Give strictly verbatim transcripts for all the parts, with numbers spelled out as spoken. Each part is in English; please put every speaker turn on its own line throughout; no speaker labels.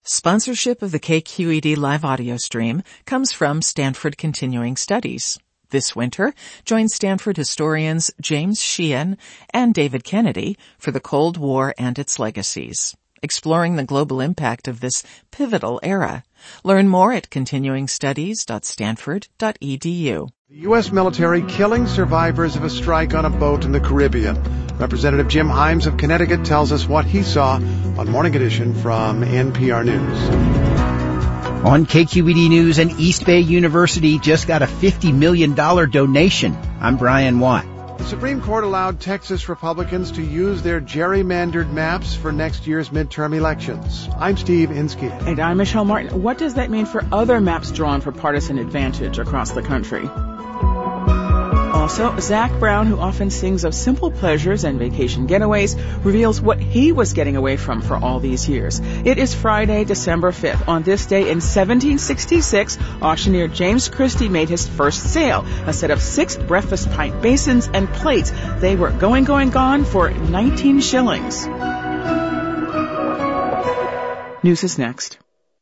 Sponsorship of the K Q E D live audio stream comes from Stanford Continuing Studies. This winter, join Stanford historians James Sheehan and David Kennedy for the Cold War and its legacies, exploring the global impact of this pivotal era. Learn more at continuing studies dot stanford dot e d u.
The U S military killing survivors of a strike on a boat in the Caribbean. Representative Jim Himes of Connecticut tells us what he saw on Morning Edition from N P R News.
On K Q E D News, and East Bay University just got a fifty million dollars donation. I'm Brian Watt.
The Supreme Court allowed Texas Republicans to use their gerrymandered maps for next year's midterm elections. I'm Steve Inskeep.
And I'm Michelle Martin. What does that mean for other maps drawn for partisan advantage across the country? Also, Zach Brown, who often sings of simple pleasures and vacation getaways, reveals what he was getting away from for all these years. It is Friday, December fifth. On this day in seventeen sixty-six, auctioneer James Christie made his first sale, a set of six breakfast pint basins and plates. They were going, going, gone for nineteen shillings. News is next.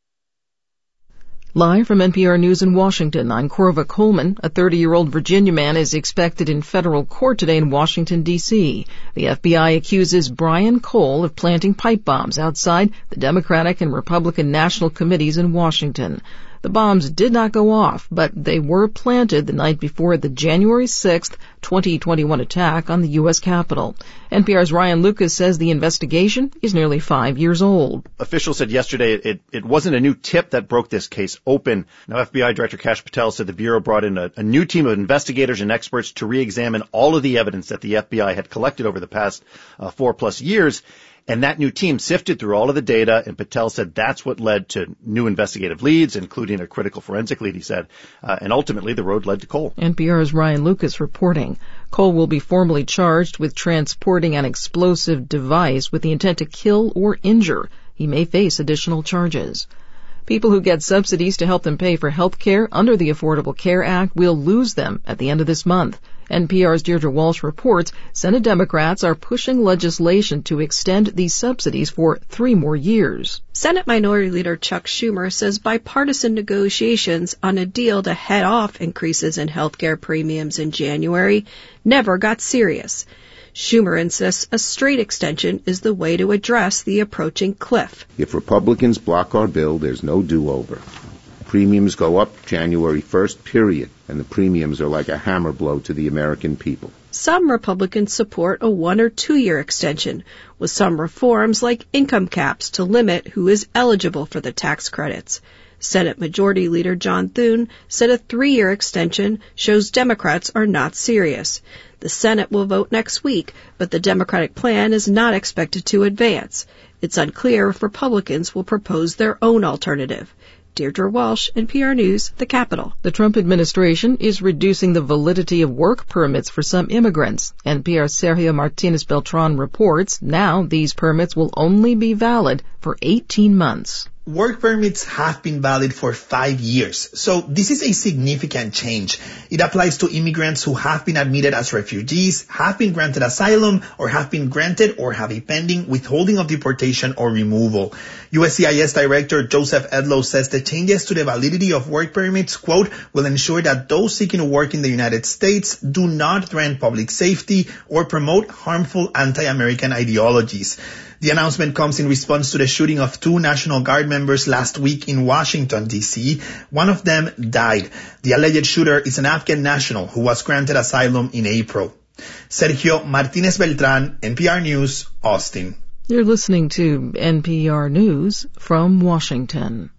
Live from N P R News in Washington, I'm Corva Coleman. A thirty-year-old Virginia man is expected in federal court today in Washington, D C The F B I accuses Brian Cole of planting pipe bombs outside the Democratic and Republican National Committees in Washington. The bombs did not go off, but they were planted the night before the January sixth, twenty twenty-one attack on the U S Capitol. N P R's Ryan Lucas says the investigation is nearly five years old.
Officials said yesterday it, it wasn't a new tip that broke this case open. Now, F B I Director Kash Patel said the Bureau brought in a, a new team of investigators and experts to re-examine all of the evidence that the F B I had collected over the past uh, four plus years. And that new team sifted through all of the data, and Patel said that's what led to new investigative leads, including a critical forensic lead, he said. Uh, and ultimately, the road led to Cole.
N P R's Ryan Lucas reporting. Cole will be formally charged with transporting an explosive device with the intent to kill or injure. He may face additional charges. People who get subsidies to help them pay for health care under the Affordable Care Act will lose them at the end of this month. N P R's Deirdre Walsh reports Senate Democrats are pushing legislation to extend these subsidies for three more years.
Senate Minority Leader Chuck Schumer says bipartisan negotiations on a deal to head off increases in health care premiums in January never got serious. Schumer insists a straight extension is the way to address the approaching cliff.
If Republicans block our bill, there's no do-over. Premiums go up January first, period, and the premiums are like a hammer blow to the American people.
Some Republicans support a one- or two-year extension, with some reforms like income caps to limit who is eligible for the tax credits. Senate Majority Leader John Thune said a three-year extension shows Democrats are not serious. The Senate will vote next week, but the Democratic plan is not expected to advance. It's unclear if Republicans will propose their own alternative. Deirdre Walsh, N P R News, the Capitol.
The Trump administration is reducing the validity of work permits for some immigrants. N P R's Sergio Martinez Beltran reports now these permits will only be valid for eighteen months.
Work permits have been valid for five years, so this is a significant change. It applies to immigrants who have been admitted as refugees, have been granted asylum, or have been granted or have a pending withholding of deportation or removal. U S C I S Director Joseph Edlow says the changes to the validity of work permits, quote, will ensure that those seeking to work in the United States do not threaten public safety or promote harmful anti-American ideologies. The announcement comes in response to the shooting of two National Guard members last week in Washington, D C One of them died. The alleged shooter is an Afghan national who was granted asylum in April. Sergio Martinez Beltran, N P R News, Austin.
You're listening to N P R News from Washington.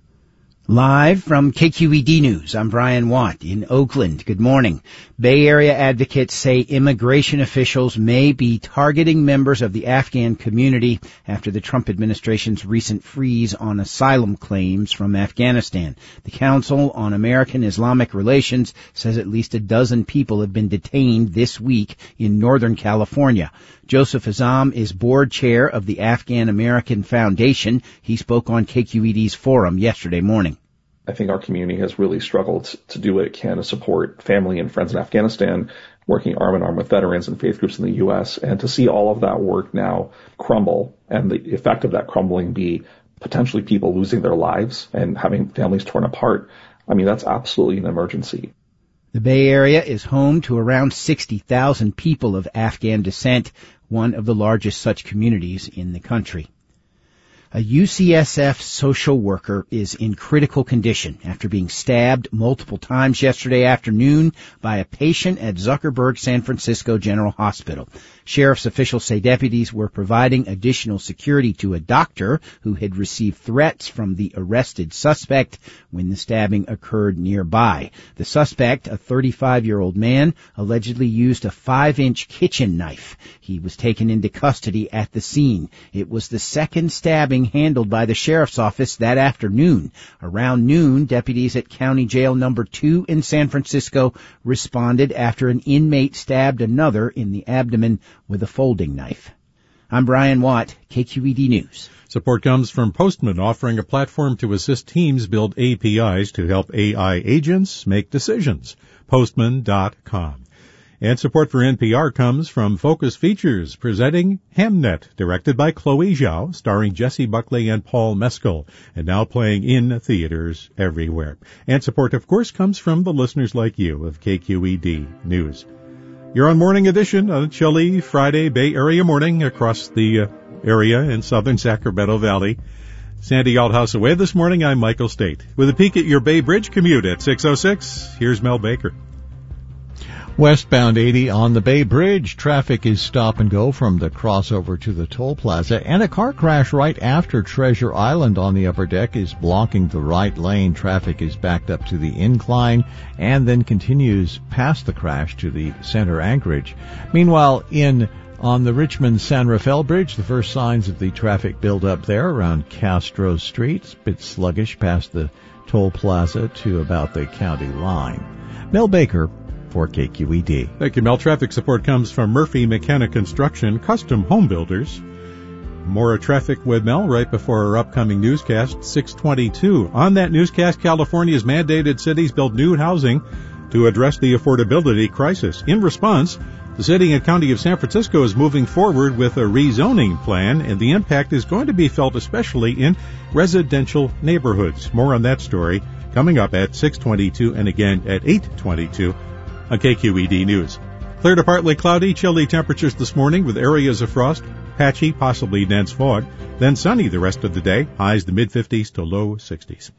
Live from K Q E D News, I'm Brian Watt in Oakland. Good morning. Bay Area advocates say immigration officials may be targeting members of the Afghan community after the Trump administration's recent freeze on asylum claims from Afghanistan. The Council on American Islamic Relations says at least a dozen people have been detained this week in Northern California. Joseph Azam is board chair of the Afghan American Foundation. He spoke on K Q E D's forum yesterday morning.
I think our community has really struggled to do what it can to support family and friends in Afghanistan, working arm in arm with veterans and faith groups in the U S, and to see all of that work now crumble and the effect of that crumbling be potentially people losing their lives and having families torn apart, I mean, that's absolutely an emergency.
The Bay Area is home to around sixty thousand people of Afghan descent, one of the largest such communities in the country. A U C S F social worker is in critical condition after being stabbed multiple times yesterday afternoon by a patient at Zuckerberg San Francisco General Hospital. Sheriff's officials say deputies were providing additional security to a doctor who had received threats from the arrested suspect when the stabbing occurred nearby. The suspect, a thirty-five-year-old man, allegedly used a five-inch kitchen knife. He was taken into custody at the scene. It was the second stabbing handled by the sheriff's office that afternoon. Around noon, deputies at County Jail Number two in San Francisco responded after an inmate stabbed another in the abdomen with a folding knife. I'm Brian Watt, K Q E D News.
Support comes from Postman, offering a platform to assist teams build A P Is to help A I agents make decisions. Postman dot com. And support for N P R comes from Focus Features, presenting Hamnet, directed by Chloe Zhao, starring Jesse Buckley and Paul Mescal, and now playing in theaters everywhere. And support, of course, comes from the listeners like you of K Q E D News. You're on Morning Edition on a chilly Friday Bay Area morning across the uh, area in southern Sacramento Valley. Sandy Althouse away this morning. I'm Michael State. With a peek at your Bay Bridge commute at six oh six, here's Mel Baker.
Westbound eighty on the Bay Bridge. Traffic is stop and go from the crossover to the toll plaza, and a car crash right after Treasure Island on the upper deck is blocking the right lane. Traffic is backed up to the incline and then continues past the crash to the center anchorage. Meanwhile, in on the Richmond-San Rafael Bridge, the first signs of the traffic buildup there around Castro Street. It's a bit sluggish past the toll plaza to about the county line. Mel Baker for K Q E D.
Thank you, Mel. Traffic support comes from Murphy McKenna Construction, custom home builders. More traffic with Mel right before our upcoming newscast, six twenty-two. On that newscast, California's mandated cities build new housing to address the affordability crisis. In response, the city and county of San Francisco is moving forward with a rezoning plan, and the impact is going to be felt especially in residential neighborhoods. More on that story coming up at six twenty-two and again at eight twenty-two. On K Q E D News. Clear to partly cloudy, chilly temperatures this morning with areas of frost, patchy, possibly dense fog. Then sunny the rest of the day, highs the mid-fifties to low sixties.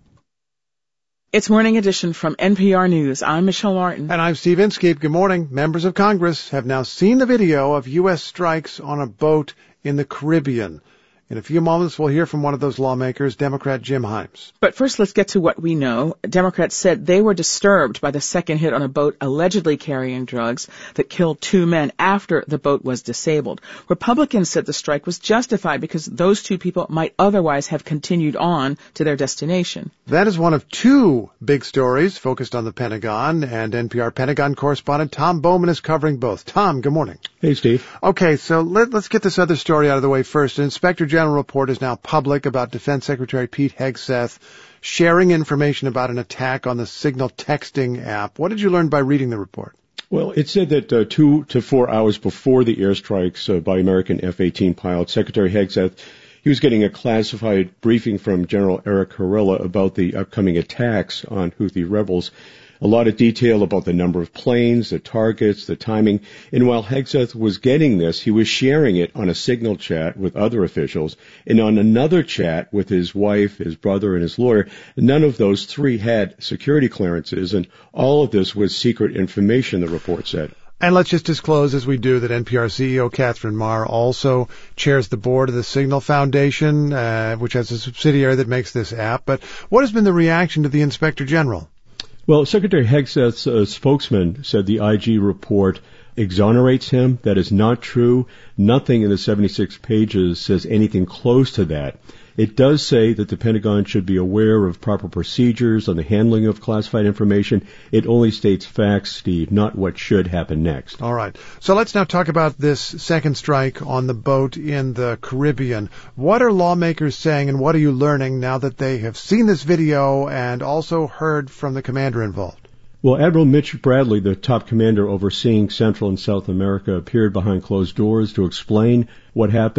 It's Morning Edition from N P R News. I'm Michelle Martin.
And I'm Steve Inskeep. Good morning. Members of Congress have now seen the video of U S strikes on a boat in the Caribbean. In a few moments, we'll hear from one of those lawmakers, Democrat Jim Himes.
But first, let's get to what we know. Democrats said they were disturbed by the second hit on a boat allegedly carrying drugs that killed two men after the boat was disabled. Republicans said the strike was justified because those two people might otherwise have continued on to their destination.
That is one of two big stories focused on the Pentagon, and N P R Pentagon correspondent Tom Bowman is covering both. Tom, good morning.
Hey, Steve.
Okay, so let, let's get this other story out of the way first. An Inspector General report is now public about Defense Secretary Pete Hegseth sharing information about an attack on the Signal texting app. What did you learn by reading the report?
Well, it said that uh, two to four hours before the airstrikes uh, by American F eighteen pilots, Secretary Hegseth, he was getting a classified briefing from General Eric Kurilla about the upcoming attacks on Houthi rebels. A lot of detail about the number of planes, the targets, the timing. And while Hegseth was getting this, he was sharing it on a Signal chat with other officials and on another chat with his wife, his brother, and his lawyer. None of those three had security clearances, and all of this was secret information, the report said.
And let's just disclose, as we do, that N P R C E O Catherine Marr also chairs the board of the Signal Foundation, uh, which has a subsidiary that makes this app. But what has been the reaction to the Inspector General?
Well, Secretary Hegseth's uh, spokesman said the I G report exonerates him. That is not true. Nothing in the seventy-six pages says anything close to that. It does say that the Pentagon should be aware of proper procedures on the handling of classified information. It only states facts, Steve, not what should happen next.
All right. So let's now talk about this second strike on the boat in the Caribbean. What are lawmakers saying, and what are you learning now that they have seen this video and also heard from the commander involved?
Well, Admiral Mitch Bradley, the top commander overseeing Central and South America, appeared behind closed doors to explain what happened.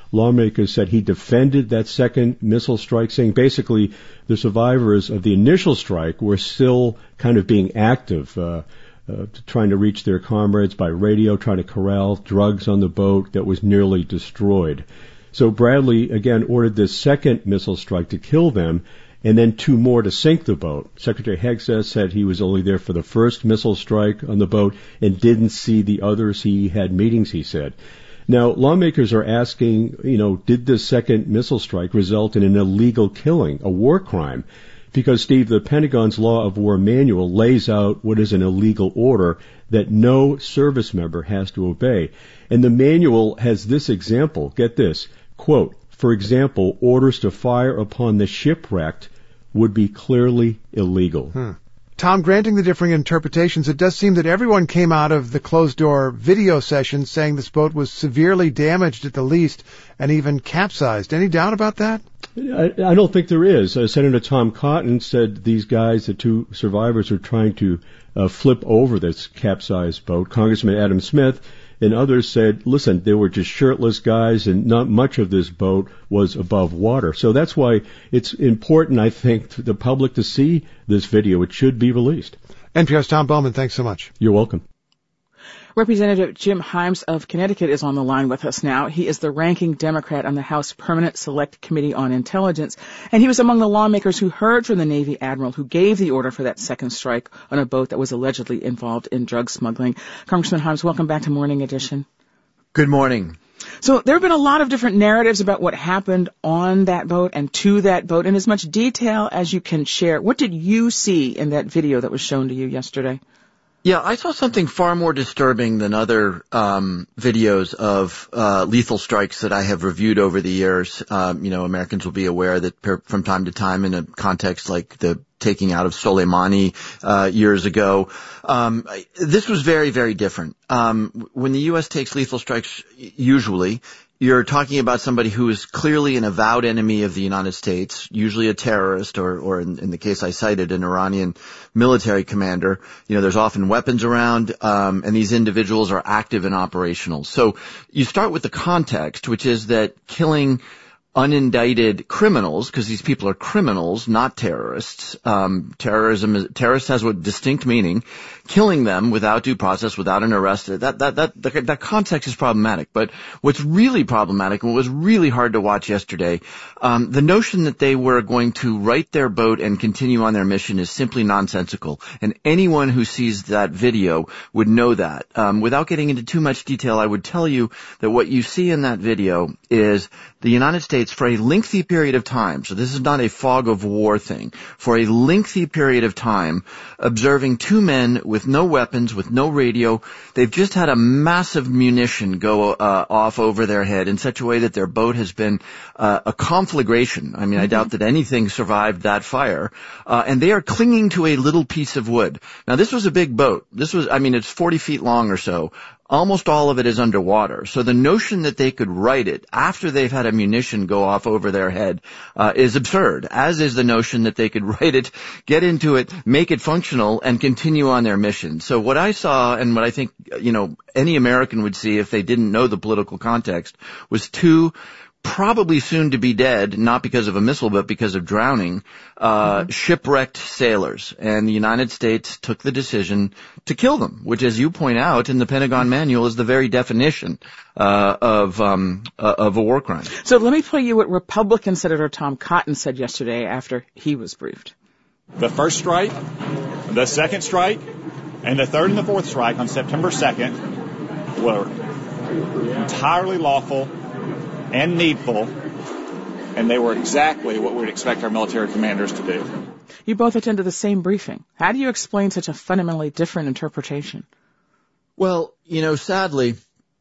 lawmakers said he defended that second missile strike, saying basically the survivors of the initial strike were still kind of being active, uh, uh, trying to reach their comrades by radio, trying to corral drugs on the boat that was nearly destroyed. So Bradley, again, ordered this second missile strike to kill them, and then two more to sink the boat. Secretary Hegseth said he was only there for the first missile strike on the boat and didn't see the others. He had meetings, he said. Now, lawmakers are asking, you know, did this second missile strike result in an illegal killing, a war crime? Because, Steve, the Pentagon's Law of War manual lays out what is an illegal order that no service member has to obey. And the manual has this example. Get this, quote, for example, orders to fire upon the shipwrecked would be clearly illegal.
Hmm. Tom, granting the differing interpretations, it does seem that everyone came out of the closed-door video session saying this boat was severely damaged at the least and even capsized. Any doubt about that?
I, I don't think there is. Uh, Senator Tom Cotton said these guys, the two survivors, are trying to uh, flip over this capsized boat. Congressman Adam Smith and others said, listen, they were just shirtless guys and not much of this boat was above water. So that's why it's important, I think, to the public to see this video. It should be released.
N P R's Tom Bowman, thanks so much.
You're welcome.
Representative Jim Himes of Connecticut is on the line with us now. He is the ranking Democrat on the House Permanent Select Committee on Intelligence, and he was among the lawmakers who heard from the Navy admiral who gave the order for that second strike on a boat that was allegedly involved in drug smuggling. Congressman Himes, welcome back to Morning Edition.
Good morning.
So there have been a lot of different narratives about what happened on that boat and to that boat in as much detail as you can share. What did you see in that video that was shown to you yesterday?
Yeah, I saw something far more disturbing than other um, videos of uh, lethal strikes that I have reviewed over the years. Um, you know, Americans will be aware that per, from time to time in a context like the taking out of Soleimani uh, years ago, um, this was very, very different. Um, when the U S takes lethal strikes, usually, you're talking about somebody who is clearly an avowed enemy of the United States, usually a terrorist, or, or in, in the case I cited, an Iranian military commander. You know, there's often weapons around, um, and these individuals are active and operational. So you start with the context, which is that killing unindicted criminals, because these people are criminals, not terrorists. Um, terrorism is, terrorist has a distinct meaning. Killing them without due process, without an arrest, that, that, that, that, that context is problematic. But what's really problematic, and what was really hard to watch yesterday, um, the notion that they were going to right their boat and continue on their mission is simply nonsensical. And anyone who sees that video would know that. Um, without getting into too much detail, I would tell you that what you see in that video is the United States, for a lengthy period of time, so this is not a fog of war thing, for a lengthy period of time, observing two men with no weapons, with no radio. They've just had a massive munition go uh, off over their head in such a way that their boat has been uh, a conflagration. I mean, mm-hmm. I doubt that anything survived that fire. Uh, and they are clinging to a little piece of wood. Now, this was a big boat. This was, I mean, it's forty feet long or so. Almost all of it is underwater. So the notion that they could right it after they've had a munition go off over their head uh, is absurd, as is the notion that they could right it, get into it, make it functional, and continue on their mission. So what I saw, and what I think, you know, any American would see if they didn't know the political context, was two probably soon to be dead, not because of a missile, but because of drowning, uh, mm-hmm. shipwrecked sailors. And the United States took the decision to kill them, which, as you point out in the Pentagon manual, is the very definition uh, of um, uh, of a war crime.
So let me play you what Republican Senator Tom Cotton said yesterday after he was briefed.
The first strike, the second strike, and the third and the fourth strike on September second were entirely lawful and needful, and they were exactly what we'd expect our military commanders to do.
You both attended the same briefing. How do you explain such a fundamentally different interpretation?
Well, you know, sadly,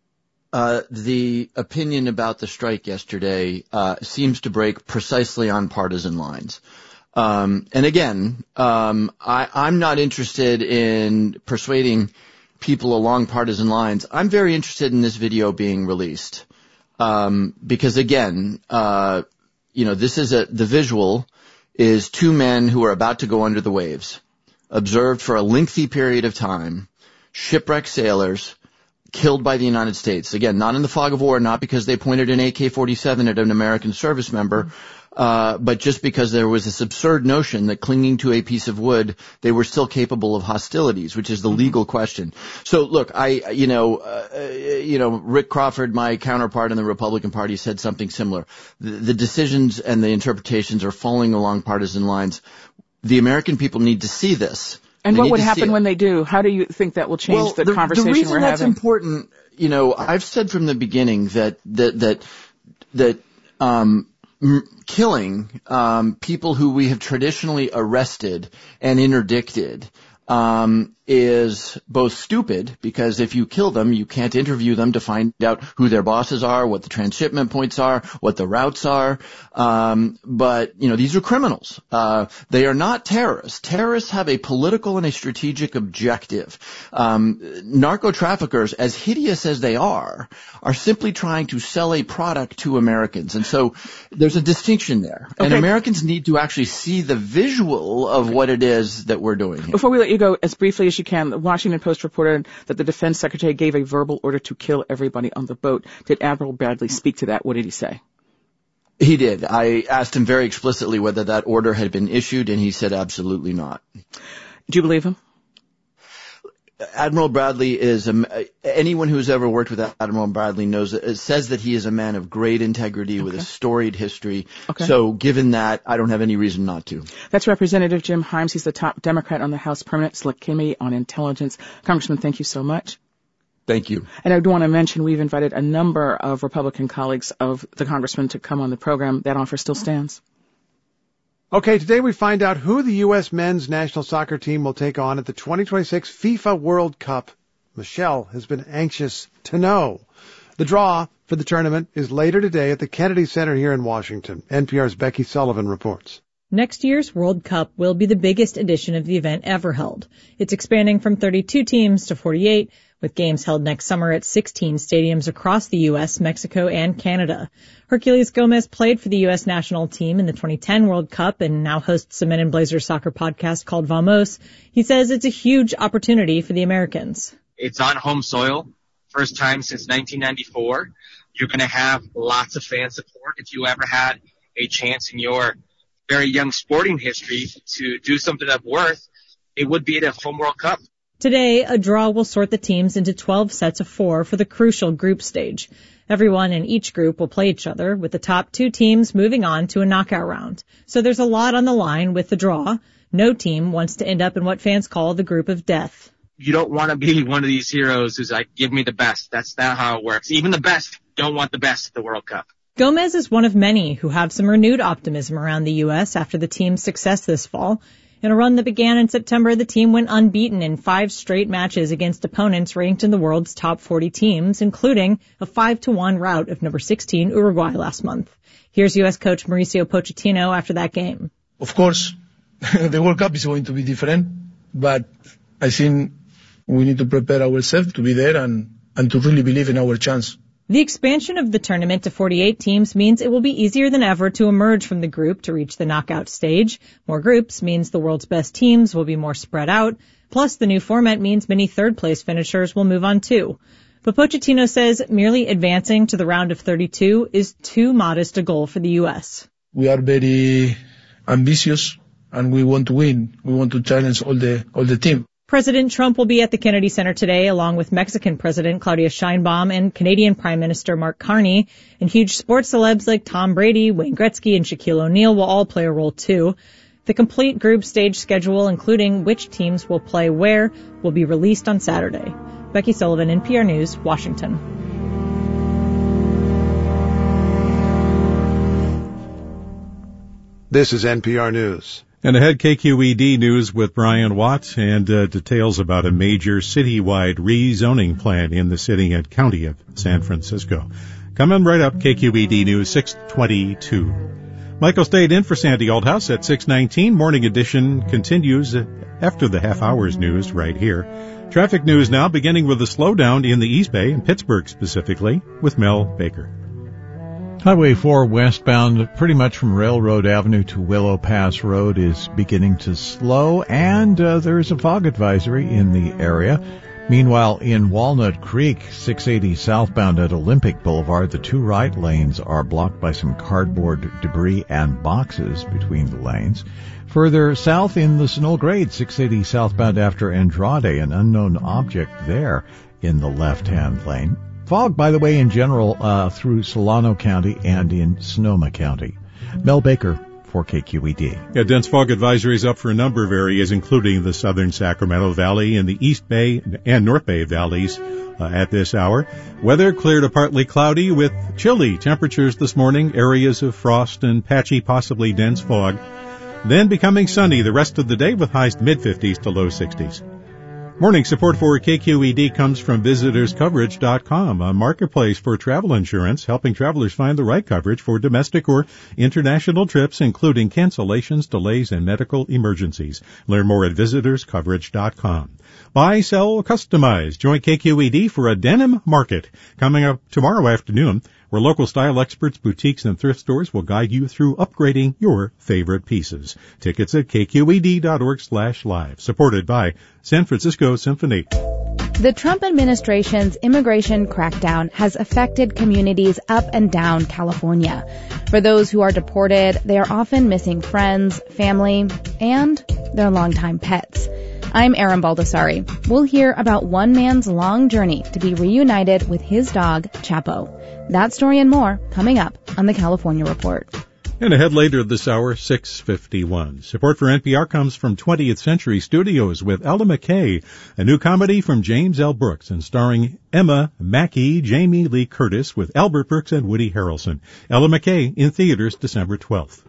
uh, the opinion about the strike yesterday uh, seems to break precisely on partisan lines. Um, and again, um, I, I'm not interested in persuading people along partisan lines. I'm very interested in this video being released. Um, because again, uh, you know, this is a, the visual is two men who are about to go under the waves, observed for a lengthy period of time, shipwrecked sailors, killed by the United States. Again, not in the fog of war, not because they pointed an A K forty-seven at an American service member, uh, but just because there was this absurd notion that clinging to a piece of wood, they were still capable of hostilities, which is the legal question. So look, I, you know, uh, you know, Rick Crawford, my counterpart in the Republican Party, said something similar. The, the decisions and the interpretations are falling along partisan lines. The American people need to see this.
And
they
what would happen when they do? How do you think that will change
well,
the,
the
conversation
the reason
we're
that's
having?
important, you know, I've said from the beginning that that that that um, m- killing um, people who we have traditionally arrested and interdicted um, is both stupid, because if you kill them, you can't interview them to find out who their bosses are, what the transshipment points are, what the routes are. Um, but, you know, these are criminals. Uh, they are not terrorists. Terrorists have a political and a strategic objective. Um, narco traffickers, as hideous as they are, are simply trying to sell a product to Americans. And so there's a distinction there. Okay. And Americans need to actually see the visual of what it is that we're doing here.
Before we let you go, as briefly as you can, the Washington Post reported that the defense secretary gave a verbal order to kill everybody on the boat. Did Admiral Bradley speak to that? What did he say?
He did. I asked him very explicitly whether that order had been issued, and he said absolutely not.
Do you believe him?
Admiral Bradley is a, anyone who's ever worked with Admiral Bradley knows says that he is a man of great integrity okay. with a storied history. Okay. So given that, I don't have any reason not to.
That's Representative Jim Himes. He's the top Democrat on the House Permanent Select Committee on Intelligence. Congressman, thank you so much.
Thank you.
And I do want to mention we've invited a number of Republican colleagues of the congressman to come on the program. That offer still stands.
Okay, today we find out who the U S men's national soccer team will take on at the twenty twenty-six FIFA World Cup. Michelle has been anxious to know. The draw for the tournament is later today at the Kennedy Center here in Washington. N P R's Becky Sullivan reports.
Next year's World Cup will be the biggest edition of the event ever held. It's expanding from thirty-two teams to forty-eight, with games held next summer at sixteen stadiums across the U S, Mexico, and Canada. Herculez Gomez played for the U S national team in the twenty ten World Cup and now hosts a Men in Blazers soccer podcast called Vamos. He says it's a huge opportunity for the Americans.
It's on home soil, first time since nineteen ninety-four. You're going to have lots of fan support. If you ever had a chance in your very young sporting history to do something of worth, it would be at a home World Cup.
Today, a draw will sort the teams into twelve sets of four for the crucial group stage. Everyone in each group will play each other, with the top two teams moving on to a knockout round. So there's a lot on the line with the draw. No team wants to end up in what fans call the group of death.
You don't want to be one of these heroes who's like, give me the best. That's not how it works. Even the best don't want the best at the World Cup.
Gomez is one of many who have some renewed optimism around the U S after the team's success this fall. In a run that began in September, the team went unbeaten in five straight matches against opponents ranked in the world's top forty teams, including a five to one rout of number sixteen Uruguay last month. Here's U S coach Mauricio Pochettino after that game.
Of course, the World Cup is going to be different, but I think we need to prepare ourselves to be there and, and to really believe in our chance.
The expansion of the tournament to forty-eight teams means it will be easier than ever to emerge from the group to reach the knockout stage. More groups means the world's best teams will be more spread out. Plus, the new format means many third-place finishers will move on too. But Pochettino says merely advancing to the round of thirty-two is too modest a goal for the U S.
We are very ambitious and we want to win. We want to challenge all the all the team.
President Trump will be at the Kennedy Center today, along with Mexican President Claudia Sheinbaum and Canadian Prime Minister Mark Carney. And huge sports celebs like Tom Brady, Wayne Gretzky, and Shaquille O'Neal will all play a role too. The complete group stage schedule, including which teams will play where, will be released on Saturday. Becky Sullivan, N P R News, Washington.
This is N P R News.
And ahead, K Q E D News with Brian Watt and uh, details about a major citywide rezoning plan in the city and county of San Francisco. Coming right up, K Q E D News six twenty-two. Michael stayed in for Sandy Aldhouse at six nineteen. Morning edition continues after the half hour's news right here. Traffic news now, beginning with a slowdown in the East Bay, in Pittsburgh specifically, with Mel Baker.
Highway four westbound, pretty much from Railroad Avenue to Willow Pass Road, is beginning to slow, and uh, there is a fog advisory in the area. Meanwhile, in Walnut Creek, six eighty southbound at Olympic Boulevard, the two right lanes are blocked by some cardboard debris and boxes between the lanes. Further south in the Snow Grade, six eighty southbound after Andrade, an unknown object there in the left-hand lane. Fog, by the way, in general uh, through Solano County and in Sonoma County. Mel Baker for K Q E D.
Yeah, dense fog advisories up for a number of areas, including the southern Sacramento Valley and the East Bay and North Bay valleys uh, at this hour. Weather clear to partly cloudy with chilly temperatures this morning, areas of frost and patchy, possibly dense fog. Then becoming sunny the rest of the day with highs mid-fifties to low sixties. Morning support for K Q E D comes from visitors coverage dot com, a marketplace for travel insurance, helping travelers find the right coverage for domestic or international trips, including cancellations, delays, and medical emergencies. Learn more at visitors coverage dot com. Buy, sell, customize. Join K Q E D for a denim market coming up tomorrow afternoon, where local style experts, boutiques, and thrift stores will guide you through upgrading your favorite pieces. Tickets at K Q E D dot org slash live. Supported by San Francisco Symphony.
The Trump administration's immigration crackdown has affected communities up and down California. For those who are deported, they are often missing friends, family, and their longtime pets. I'm Erin Baldessari. We'll hear about one man's long journey to be reunited with his dog, Chapo. That story and more coming up on the California Report.
And ahead later this hour, six fifty-one. Support for N P R comes from twentieth Century Studios with Ella McKay, a new comedy from James L. Brooks and starring Emma Mackey, Jamie Lee Curtis with Albert Brooks and Woody Harrelson. Ella McKay in theaters December twelfth.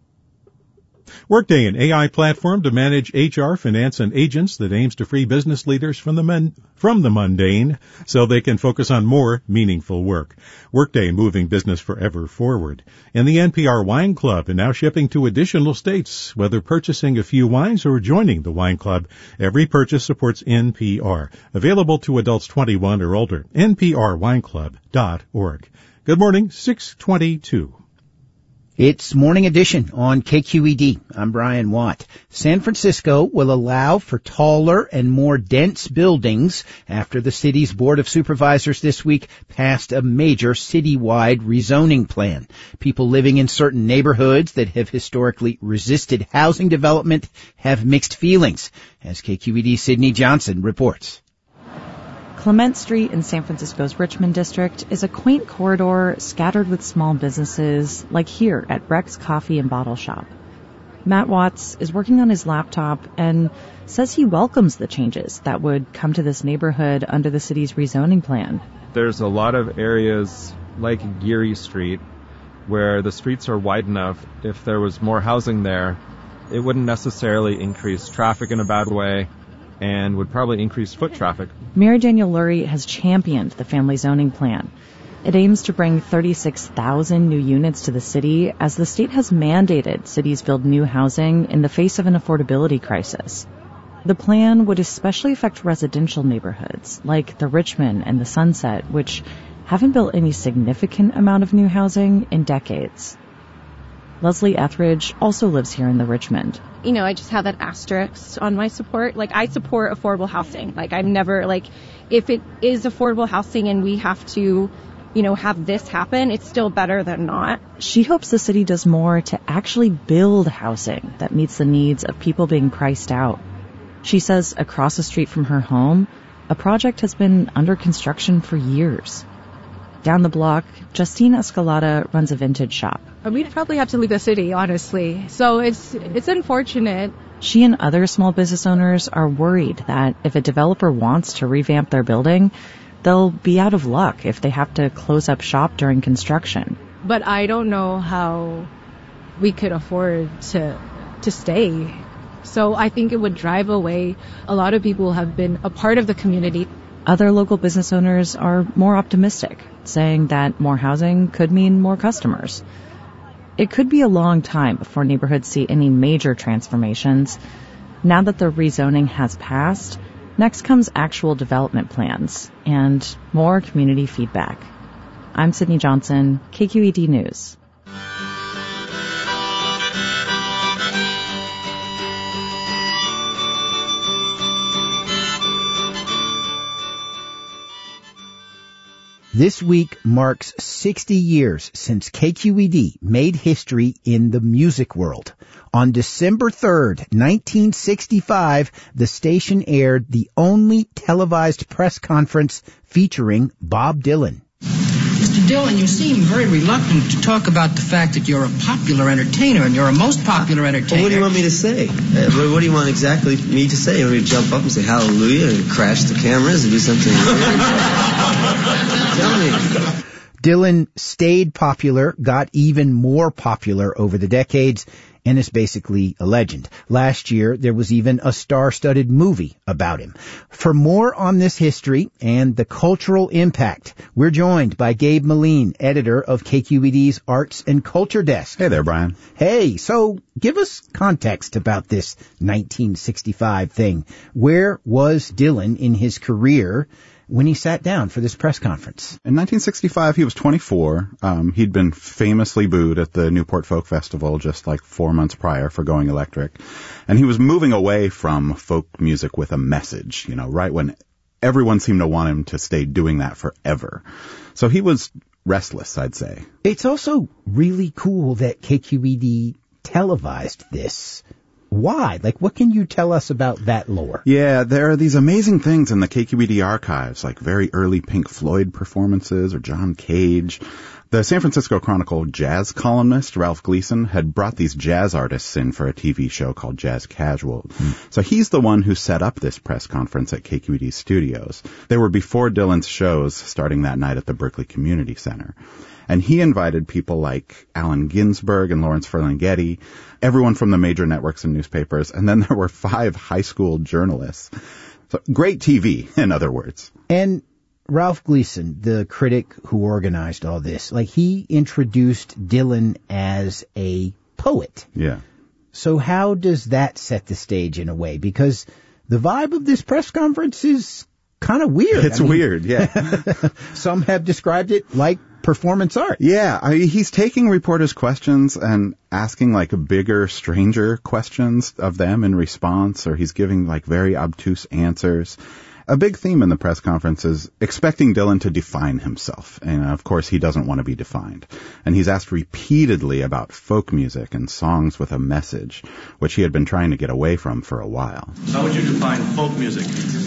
Workday, an A I platform to manage H R, finance, and agents that aims to free business leaders from the men, from the mundane so they can focus on more meaningful work. Workday, moving business forever forward. And the N P R Wine Club, and now shipping to additional states. Whether purchasing a few wines or joining the Wine Club, every purchase supports N P R. Available to adults twenty-one or older. N P R wine club dot org. Good morning, six twenty-two.
It's Morning Edition on K Q E D. I'm Brian Watt. San Francisco will allow for taller and more dense buildings after the city's Board of Supervisors this week passed a major citywide rezoning plan. People living in certain neighborhoods that have historically resisted housing development have mixed feelings, as K Q E D's Sydney Johnson reports.
Clement Street in San Francisco's Richmond district is a quaint corridor scattered with small businesses, like here at Breck's Coffee and Bottle Shop. Matt Watts is working on his laptop and says he welcomes the changes that would come to this neighborhood under the city's rezoning plan.
There's a lot of areas like Geary Street where the streets are wide enough. If there was more housing there, it wouldn't necessarily increase traffic in a bad way and would probably increase foot traffic.
Mary Daniel Lurie has championed the family zoning plan. It aims to bring thirty-six thousand new units to the city as the state has mandated cities build new housing in the face of an affordability crisis. The plan would especially affect residential neighborhoods like the Richmond and the Sunset, which haven't built any significant amount of new housing in decades. Leslie Etheridge also lives here in the Richmond.
You know, I just have that asterisk on my support. Like, I support affordable housing. Like, I'm never, like, if it is affordable housing and we have to, you know, have this happen, it's still better than not.
She hopes the city does more to actually build housing that meets the needs of people being priced out. She says across the street from her home, a project has been under construction for years. Down the block, Justine Escalada runs a vintage shop.
We'd probably have to leave the city, honestly. So it's it's unfortunate.
She and other small business owners are worried that if a developer wants to revamp their building, they'll be out of luck if they have to close up shop during construction.
But I don't know how we could afford to to stay. So I think it would drive away a lot of people who have been a part of the community.
Other local business owners are more optimistic, saying that more housing could mean more customers. It could be a long time before neighborhoods see any major transformations. Now that the rezoning has passed, next comes actual development plans and more community feedback. I'm Sydney Johnson, K Q E D News.
This week marks sixty years since K Q E D made history in the music world. On December third, nineteen sixty-five, the station aired the only televised press conference featuring Bob Dylan.
Mister Dylan, you seem very reluctant to talk about the fact that you're a popular entertainer, and you're a most popular entertainer.
Well, what do you want me to say? Uh, what, what do you want exactly me to say? You want me to jump up and say hallelujah and crash the cameras and do something weird? Tell me.
Dylan stayed popular, got even more popular over the decades, and is basically a legend. Last year, there was even a star-studded movie about him. For more on this history and the cultural impact, we're joined by Gabe Meline, editor of K Q E D's Arts and Culture Desk.
Hey there, Brian.
Hey, so give us context about this nineteen sixty-five thing. Where was Dylan in his career when he sat down for this press conference?
In nineteen sixty-five, he was twenty-four. Um, he'd been famously booed at the Newport Folk Festival just like four months prior for going electric. And he was moving away from folk music with a message, you know, right when everyone seemed to want him to stay doing that forever. So he was restless, I'd say.
It's also really cool that K Q E D televised this. Why? Like, what can you tell us about that lore?
Yeah, there are these amazing things in the K Q E D archives, like very early Pink Floyd performances or John Cage. The San Francisco Chronicle jazz columnist, Ralph Gleason, had brought these jazz artists in for a T V show called Jazz Casual. Mm. So he's the one who set up this press conference at K Q E D studios. They were before Dylan's shows starting that night at the Berkeley Community Center. And he invited people like Allen Ginsberg and Lawrence Ferlinghetti, everyone from the major networks and newspapers, and then there were five high school journalists. So great T V, in other words.
And Ralph Gleason, the critic who organized all this, like he introduced Dylan as a poet.
Yeah.
So how does that set the stage in a way? Because the vibe of this press conference is kind of weird.
It's I mean, weird, yeah.
Some have described it like performance art.
Yeah, I mean, he's taking reporters' questions and asking like bigger, stranger questions of them in response, or he's giving like very obtuse answers. A big theme in the press conference is expecting Dylan to define himself. And of course, he doesn't want to be defined. And he's asked repeatedly about folk music and songs with a message, which he had been trying to get away from for a while.
How would you define folk music?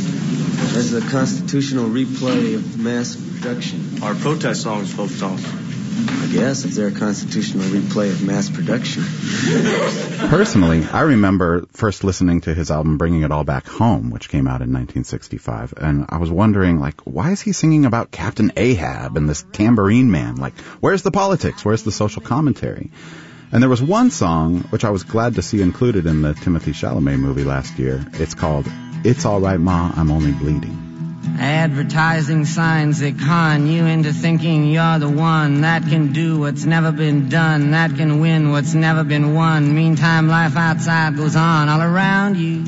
As a constitutional replay of mass production.
Are protest songs folk songs?
I guess if they're a constitutional replay of mass production.
Personally, I remember first listening to his album Bringing It All Back Home, which came out in nineteen sixty-five, and I was wondering, like, why is he singing about Captain Ahab and this tambourine man? Like, where's the politics? Where's the social commentary? And there was one song, which I was glad to see included in the Timothy Chalamet movie last year. It's called It's All Right, Ma, I'm Only Bleeding.
Advertising signs that con you into thinking you're the one that can do what's never been done, that can win what's never been won. Meantime, life outside goes on all around you.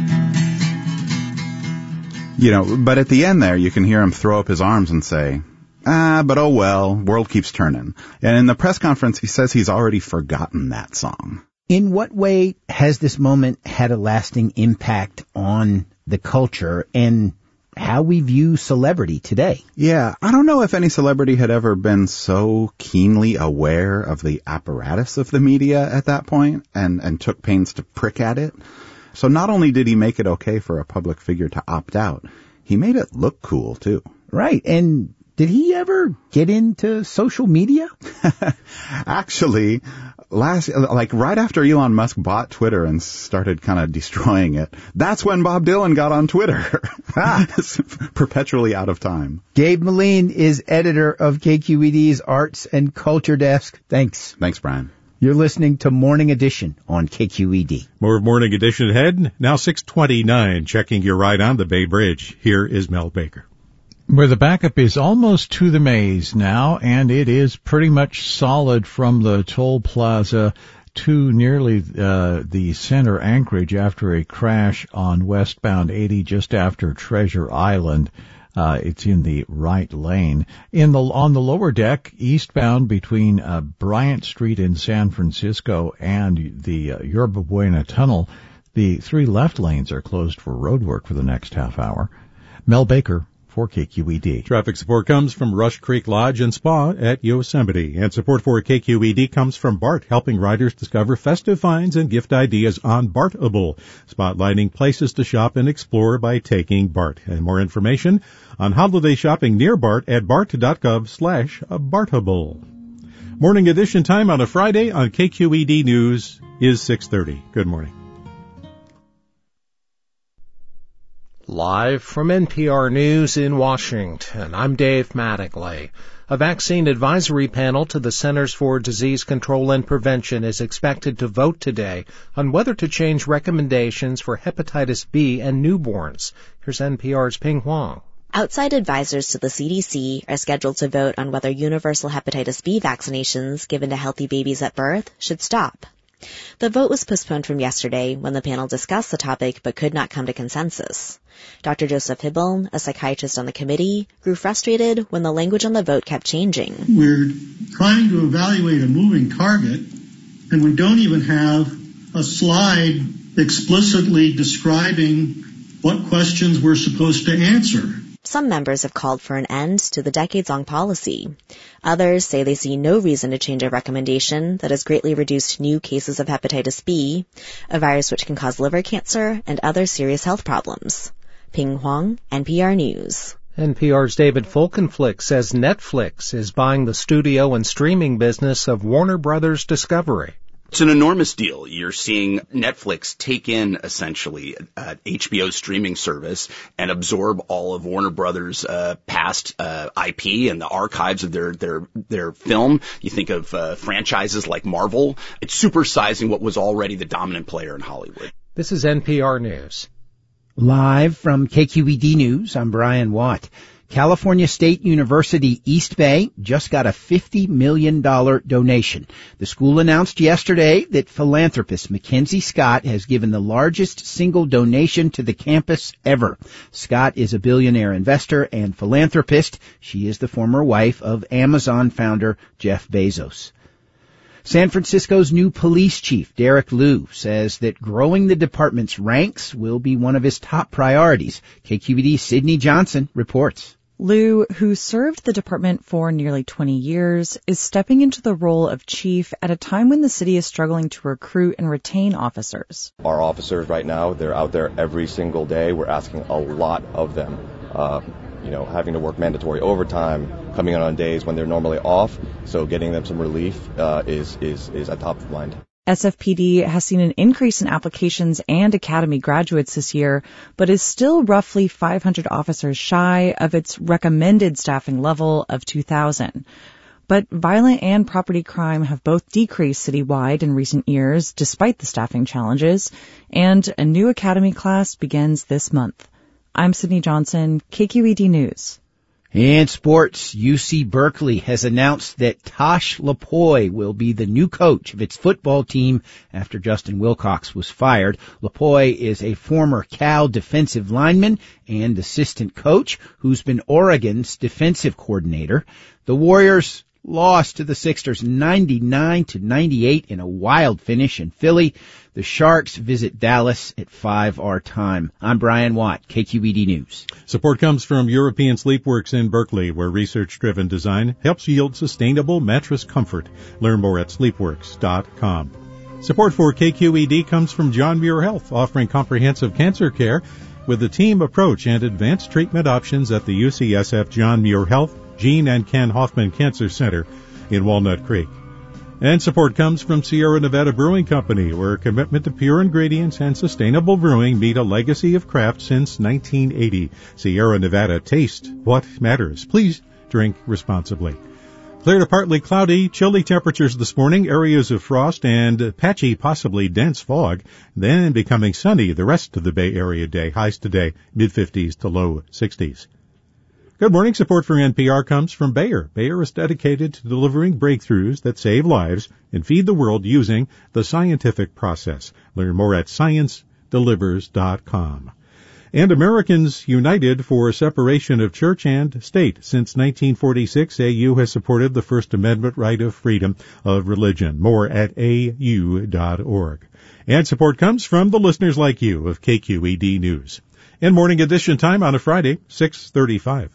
You know, but at the end there, you can hear him throw up his arms and say, ah, but oh well, world keeps turning. And in the press conference, he says he's already forgotten that song.
In what way has this moment had a lasting impact on the culture and how we view celebrity today?
Yeah, I don't know if any celebrity had ever been so keenly aware of the apparatus of the media at that point and, and took pains to prick at it. So not only did he make it okay for a public figure to opt out, he made it look cool, too.
Right, and did he ever get into social media?
Actually, last, like right after Elon Musk bought Twitter and started kind of destroying it, that's when Bob Dylan got on Twitter. Perpetually out of time.
Gabe Meline is editor of K Q E D's Arts and Culture Desk. Thanks.
Thanks, Brian.
You're listening to Morning Edition on K Q E D.
More Morning Edition ahead. Now six twenty-nine, checking your ride on the Bay Bridge. Here is Mel Baker.
Where the backup is almost to the maze now, and it is pretty much solid from the toll plaza to nearly uh, the center Anchorage after a crash on westbound eighty just after Treasure Island. Uh, it's in the right lane. In the on the lower deck, eastbound between uh, Bryant Street in San Francisco and the uh, Yerba Buena Tunnel, the three left lanes are closed for road work for the next half hour. Mel Baker for K Q E D.
Traffic support comes from Rush Creek Lodge and Spa at Yosemite. And support for K Q E D comes from BART, helping riders discover festive finds and gift ideas on BARTable, spotlighting places to shop and explore by taking BART. And more information on holiday shopping near BART at bart.gov slash BARTable. Morning edition time on a Friday on K Q E D News is six thirty. Good morning.
Live from N P R News in Washington, I'm Dave Mattingly. A vaccine advisory panel to the Centers for Disease Control and Prevention is expected to vote today on whether to change recommendations for hepatitis B and newborns. Here's N P R's Ping Huang.
Outside advisors to the C D C are scheduled to vote on whether universal hepatitis B vaccinations given to healthy babies at birth should stop. The vote was postponed from yesterday when the panel discussed the topic but could not come to consensus. Doctor Joseph Hibble, a psychiatrist on the committee, grew frustrated when the language on the vote kept changing.
We're trying to evaluate a moving target, and we don't even have a slide explicitly describing what questions we're supposed to answer.
Some members have called for an end to the decades-long policy. Others say they see no reason to change a recommendation that has greatly reduced new cases of hepatitis B, a virus which can cause liver cancer and other serious health problems. Ping Huang, N P R News.
N P R's David Folkenflik says Netflix is buying the studio and streaming business of Warner Brothers Discovery.
It's an enormous deal. You're seeing Netflix take in, essentially, uh, H B O's streaming service and absorb all of Warner Brothers' uh, past uh, I P and the archives of their their their film. You think of uh, franchises like Marvel. It's supersizing what was already the dominant player in Hollywood.
This is N P R News.
Live from K Q E D News, I'm Brian Watt. California State University East Bay just got a fifty million dollars donation. The school announced yesterday that philanthropist Mackenzie Scott has given the largest single donation to the campus ever. Scott is a billionaire investor and philanthropist. She is the former wife of Amazon founder Jeff Bezos. San Francisco's new police chief, Derek Liu, says that growing the department's ranks will be one of his top priorities. K Q E D's Sydney Johnson reports.
Liu, who served the department for nearly twenty years, is stepping into the role of chief at a time when the city is struggling to recruit and retain officers.
Our officers right now, they're out there every single day. We're asking a lot of them. Uh, you know, having to work mandatory overtime, coming in on days when they're normally off, so getting them some relief uh, is, is, is at top of mind.
S F P D has seen an increase in applications and academy graduates this year, but is still roughly five hundred officers shy of its recommended staffing level of two thousand. But violent and property crime have both decreased citywide in recent years, despite the staffing challenges, and a new academy class begins this month. I'm Sydney Johnson, K Q E D News.
In sports, U C Berkeley has announced that Tosh Lupoi will be the new coach of its football team after Justin Wilcox was fired. Lupoi is a former Cal defensive lineman and assistant coach who's been Oregon's defensive coordinator. The Warriors lost to the Sixers ninety-nine to ninety-eight in a wild finish in Philly. The Sharks visit Dallas at five our time. I'm Brian Watt, K Q E D News.
Support comes from European Sleepworks in Berkeley, where research-driven design helps yield sustainable mattress comfort. Learn more at sleepworks dot com. Support for K Q E D comes from John Muir Health, offering comprehensive cancer care with the team approach and advanced treatment options at the U C S F John Muir Health Gene and Ken Hoffman Cancer Center in Walnut Creek. And support comes from Sierra Nevada Brewing Company, where a commitment to pure ingredients and sustainable brewing meet a legacy of craft since nineteen eighty. Sierra Nevada, taste what matters. Please drink responsibly. Clear to partly cloudy, chilly temperatures this morning, areas of frost and patchy, possibly dense fog, then becoming sunny the rest of the Bay Area day. Highs today, mid-fifties to low sixties. Good morning. Support for N P R comes from Bayer. Bayer is dedicated to delivering breakthroughs that save lives and feed the world using the scientific process. Learn more at science delivers dot com. And Americans United for Separation of Church and State. Since nineteen forty-six, A U has supported the First Amendment right of freedom of religion. More at A U dot org. And support comes from the listeners like you of K Q E D News. In Morning Edition time on a Friday, six thirty-five.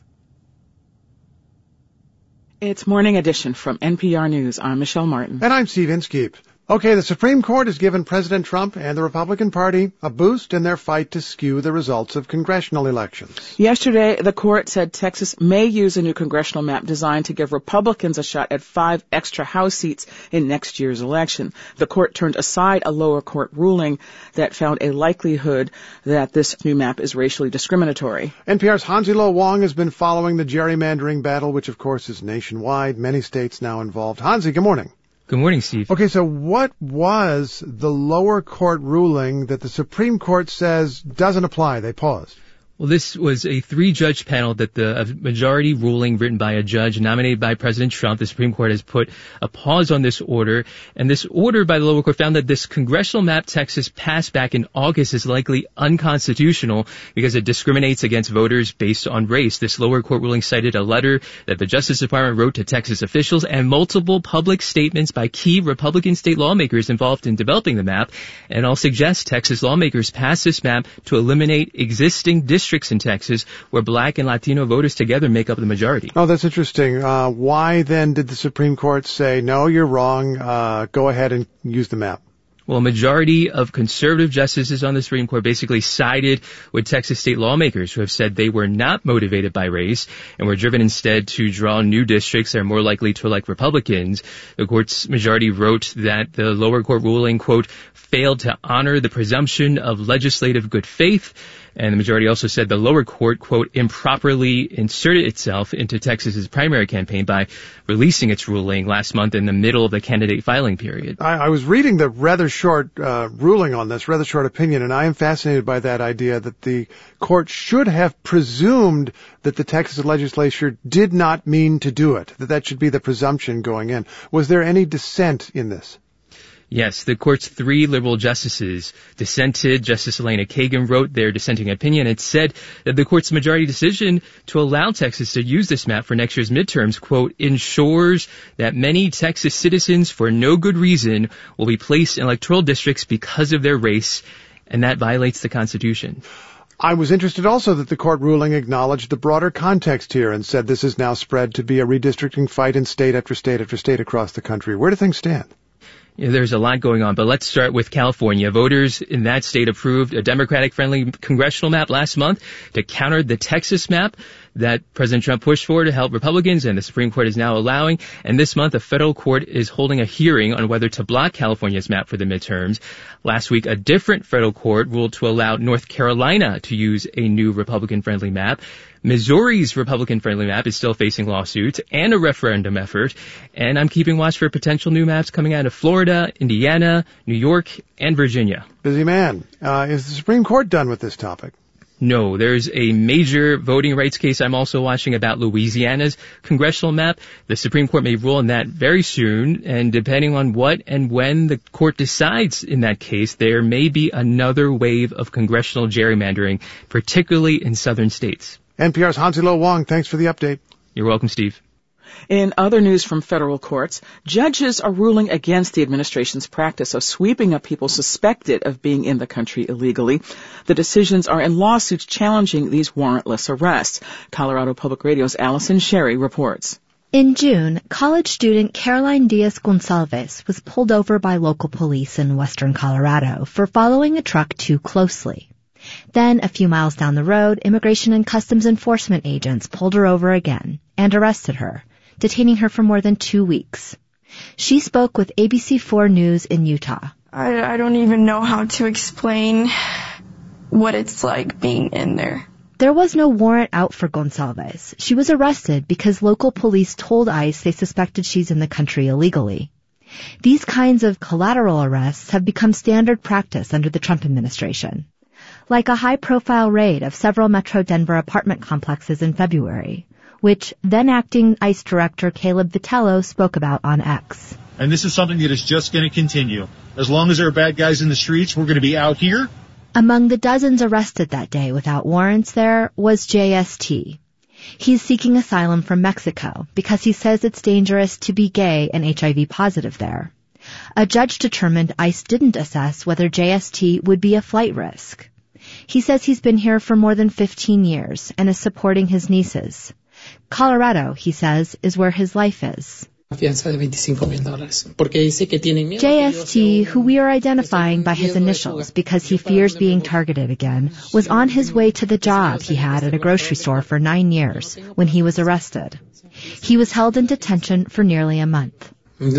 It's Morning Edition from N P R News. I'm Michelle Martin.
And I'm Steve Inskeep. Okay, the Supreme Court has given President Trump and the Republican Party a boost in their fight to skew the results of congressional elections.
Yesterday, the court said Texas may use a new congressional map designed to give Republicans a shot at five extra House seats in next year's election. The court turned aside a lower court ruling that found a likelihood that this new map is racially discriminatory.
N P R's Hansi Lo Wong has been following the gerrymandering battle, which of course is nationwide, many states now involved. Hansi, good morning.
Good morning, Steve.
Okay, so what was the lower court ruling that the Supreme Court says doesn't apply? They paused.
Well, this was a three-judge panel that the a majority ruling written by a judge nominated by President Trump. The Supreme Court has put a pause on this order, and this order by the lower court found that this congressional map Texas passed back in August is likely unconstitutional because it discriminates against voters based on race. This lower court ruling cited a letter that the Justice Department wrote to Texas officials and multiple public statements by key Republican state lawmakers involved in developing the map, and all suggest Texas lawmakers pass this map to eliminate existing districts in Texas where black and Latino voters together make up the majority.
Oh, that's interesting. Uh, why then did the Supreme Court say, no, you're wrong, uh, go ahead and use the map?
Well, a majority of conservative justices on the Supreme Court basically sided with Texas state lawmakers who have said they were not motivated by race and were driven instead to draw new districts that are more likely to elect Republicans. The court's majority wrote that the lower court ruling, quote, failed to honor the presumption of legislative good faith. And the majority also said the lower court, quote, improperly inserted itself into Texas's primary campaign by releasing its ruling last month in the middle of the candidate filing period.
I, I was reading the rather short uh, ruling on this, rather short opinion, and I am fascinated by that idea that the court should have presumed that the Texas legislature did not mean to do it, that that should be the presumption going in. Was there any dissent in this?
Yes, the court's three liberal justices dissented. Justice Elena Kagan wrote their dissenting opinion. It said that the court's majority decision to allow Texas to use this map for next year's midterms, quote, ensures that many Texas citizens for no good reason will be placed in electoral districts because of their race, and that violates the Constitution.
I was interested also that the court ruling acknowledged the broader context here and said this is now spread to be a redistricting fight in state after state after state across the country. Where do things stand?
You know, there's a lot going on, but let's start with California. Voters in that state approved a Democratic-friendly congressional map last month to counter the Texas map that President Trump pushed for to help Republicans, and the Supreme Court is now allowing. And this month, a federal court is holding a hearing on whether to block California's map for the midterms. Last week, a different federal court ruled to allow North Carolina to use a new Republican-friendly map. Missouri's Republican-friendly map is still facing lawsuits and a referendum effort, and I'm keeping watch for potential new maps coming out of Florida, Indiana, New York, and Virginia.
Busy man. Uh, is the Supreme Court done with this topic?
No, there's a major voting rights case I'm also watching about Louisiana's congressional map. The Supreme Court may rule on that very soon, and depending on what and when the court decides in that case, there may be another wave of congressional gerrymandering, particularly in southern states.
N P R's Hansi Lo Wong, thanks for the update.
You're welcome, Steve.
In other news from federal courts, judges are ruling against the administration's practice of sweeping up people suspected of being in the country illegally. The decisions are in lawsuits challenging these warrantless arrests. Colorado Public Radio's Allison Sherry reports.
In June, college student Caroline Diaz-Gonçalves was pulled over by local police in western Colorado for following a truck too closely. Then, a few miles down the road, Immigration and Customs Enforcement agents pulled her over again and arrested her, detaining her for more than two weeks. She spoke with A B C four News in Utah.
I, I don't even know how to explain what it's like being in there.
There was no warrant out for Gonçalves. She was arrested because local police told ICE they suspected she's in the country illegally. These kinds of collateral arrests have become standard practice under the Trump administration, like a high-profile raid of several Metro Denver apartment complexes in February, which then-acting ICE Director Caleb Vitello spoke about on X.
And this is something that is just going to continue. As long as there are bad guys in the streets, we're going to be out here.
Among the dozens arrested that day without warrants there was J S T. He's seeking asylum from Mexico because he says it's dangerous to be gay and H I V positive there. A judge determined ICE didn't assess whether J S T would be a flight risk. He says he's been here for more than fifteen years and is supporting his nieces. Colorado, he says, is where his life is. J S T, who we are identifying by his initials because he fears being targeted again, was on his way to the job he had at a grocery store for nine years when he was arrested. He was held in detention for nearly a month.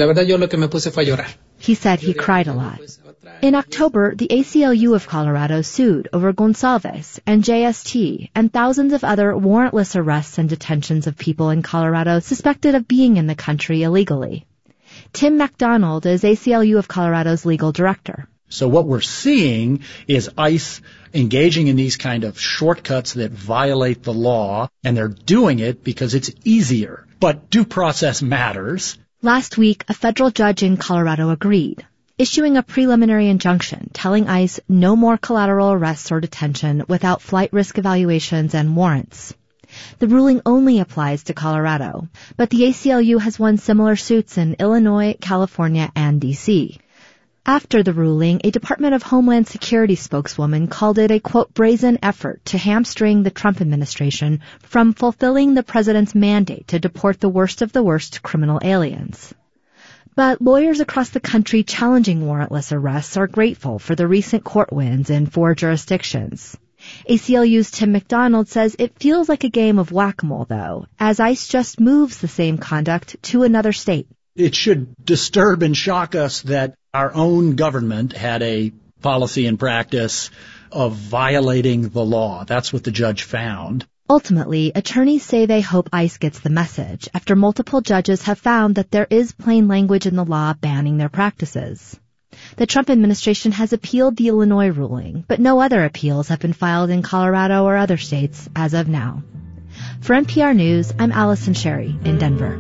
He said he cried a lot. In October, the A C L U of Colorado sued over Gonsalves and J S T and thousands of other warrantless arrests and detentions of people in Colorado suspected of being in the country illegally. Tim McDonald is A C L U of Colorado's legal director.
So what we're seeing is ICE engaging in these kind of shortcuts that violate the law, and they're doing it because it's easier. But due process matters.
Last week, a federal judge in Colorado agreed, issuing a preliminary injunction telling ICE no more collateral arrests or detention without flight risk evaluations and warrants. The ruling only applies to Colorado, but the A C L U has won similar suits in Illinois, California, and D C After the ruling, a Department of Homeland Security spokeswoman called it a, quote, brazen effort to hamstring the Trump administration from fulfilling the president's mandate to deport the worst of the worst criminal aliens. But lawyers across the country challenging warrantless arrests are grateful for the recent court wins in four jurisdictions. A C L U's Tim McDonald says it feels like a game of whack-a-mole, though, as ICE just moves the same conduct to another state.
It should disturb and shock us that our own government had a policy and practice of violating the law. That's what the judge found.
Ultimately, attorneys say they hope ICE gets the message after multiple judges have found that there is plain language in the law banning their practices. The Trump administration has appealed the Illinois ruling, but no other appeals have been filed in Colorado or other states as of now. For N P R News, I'm Allison Sherry in Denver.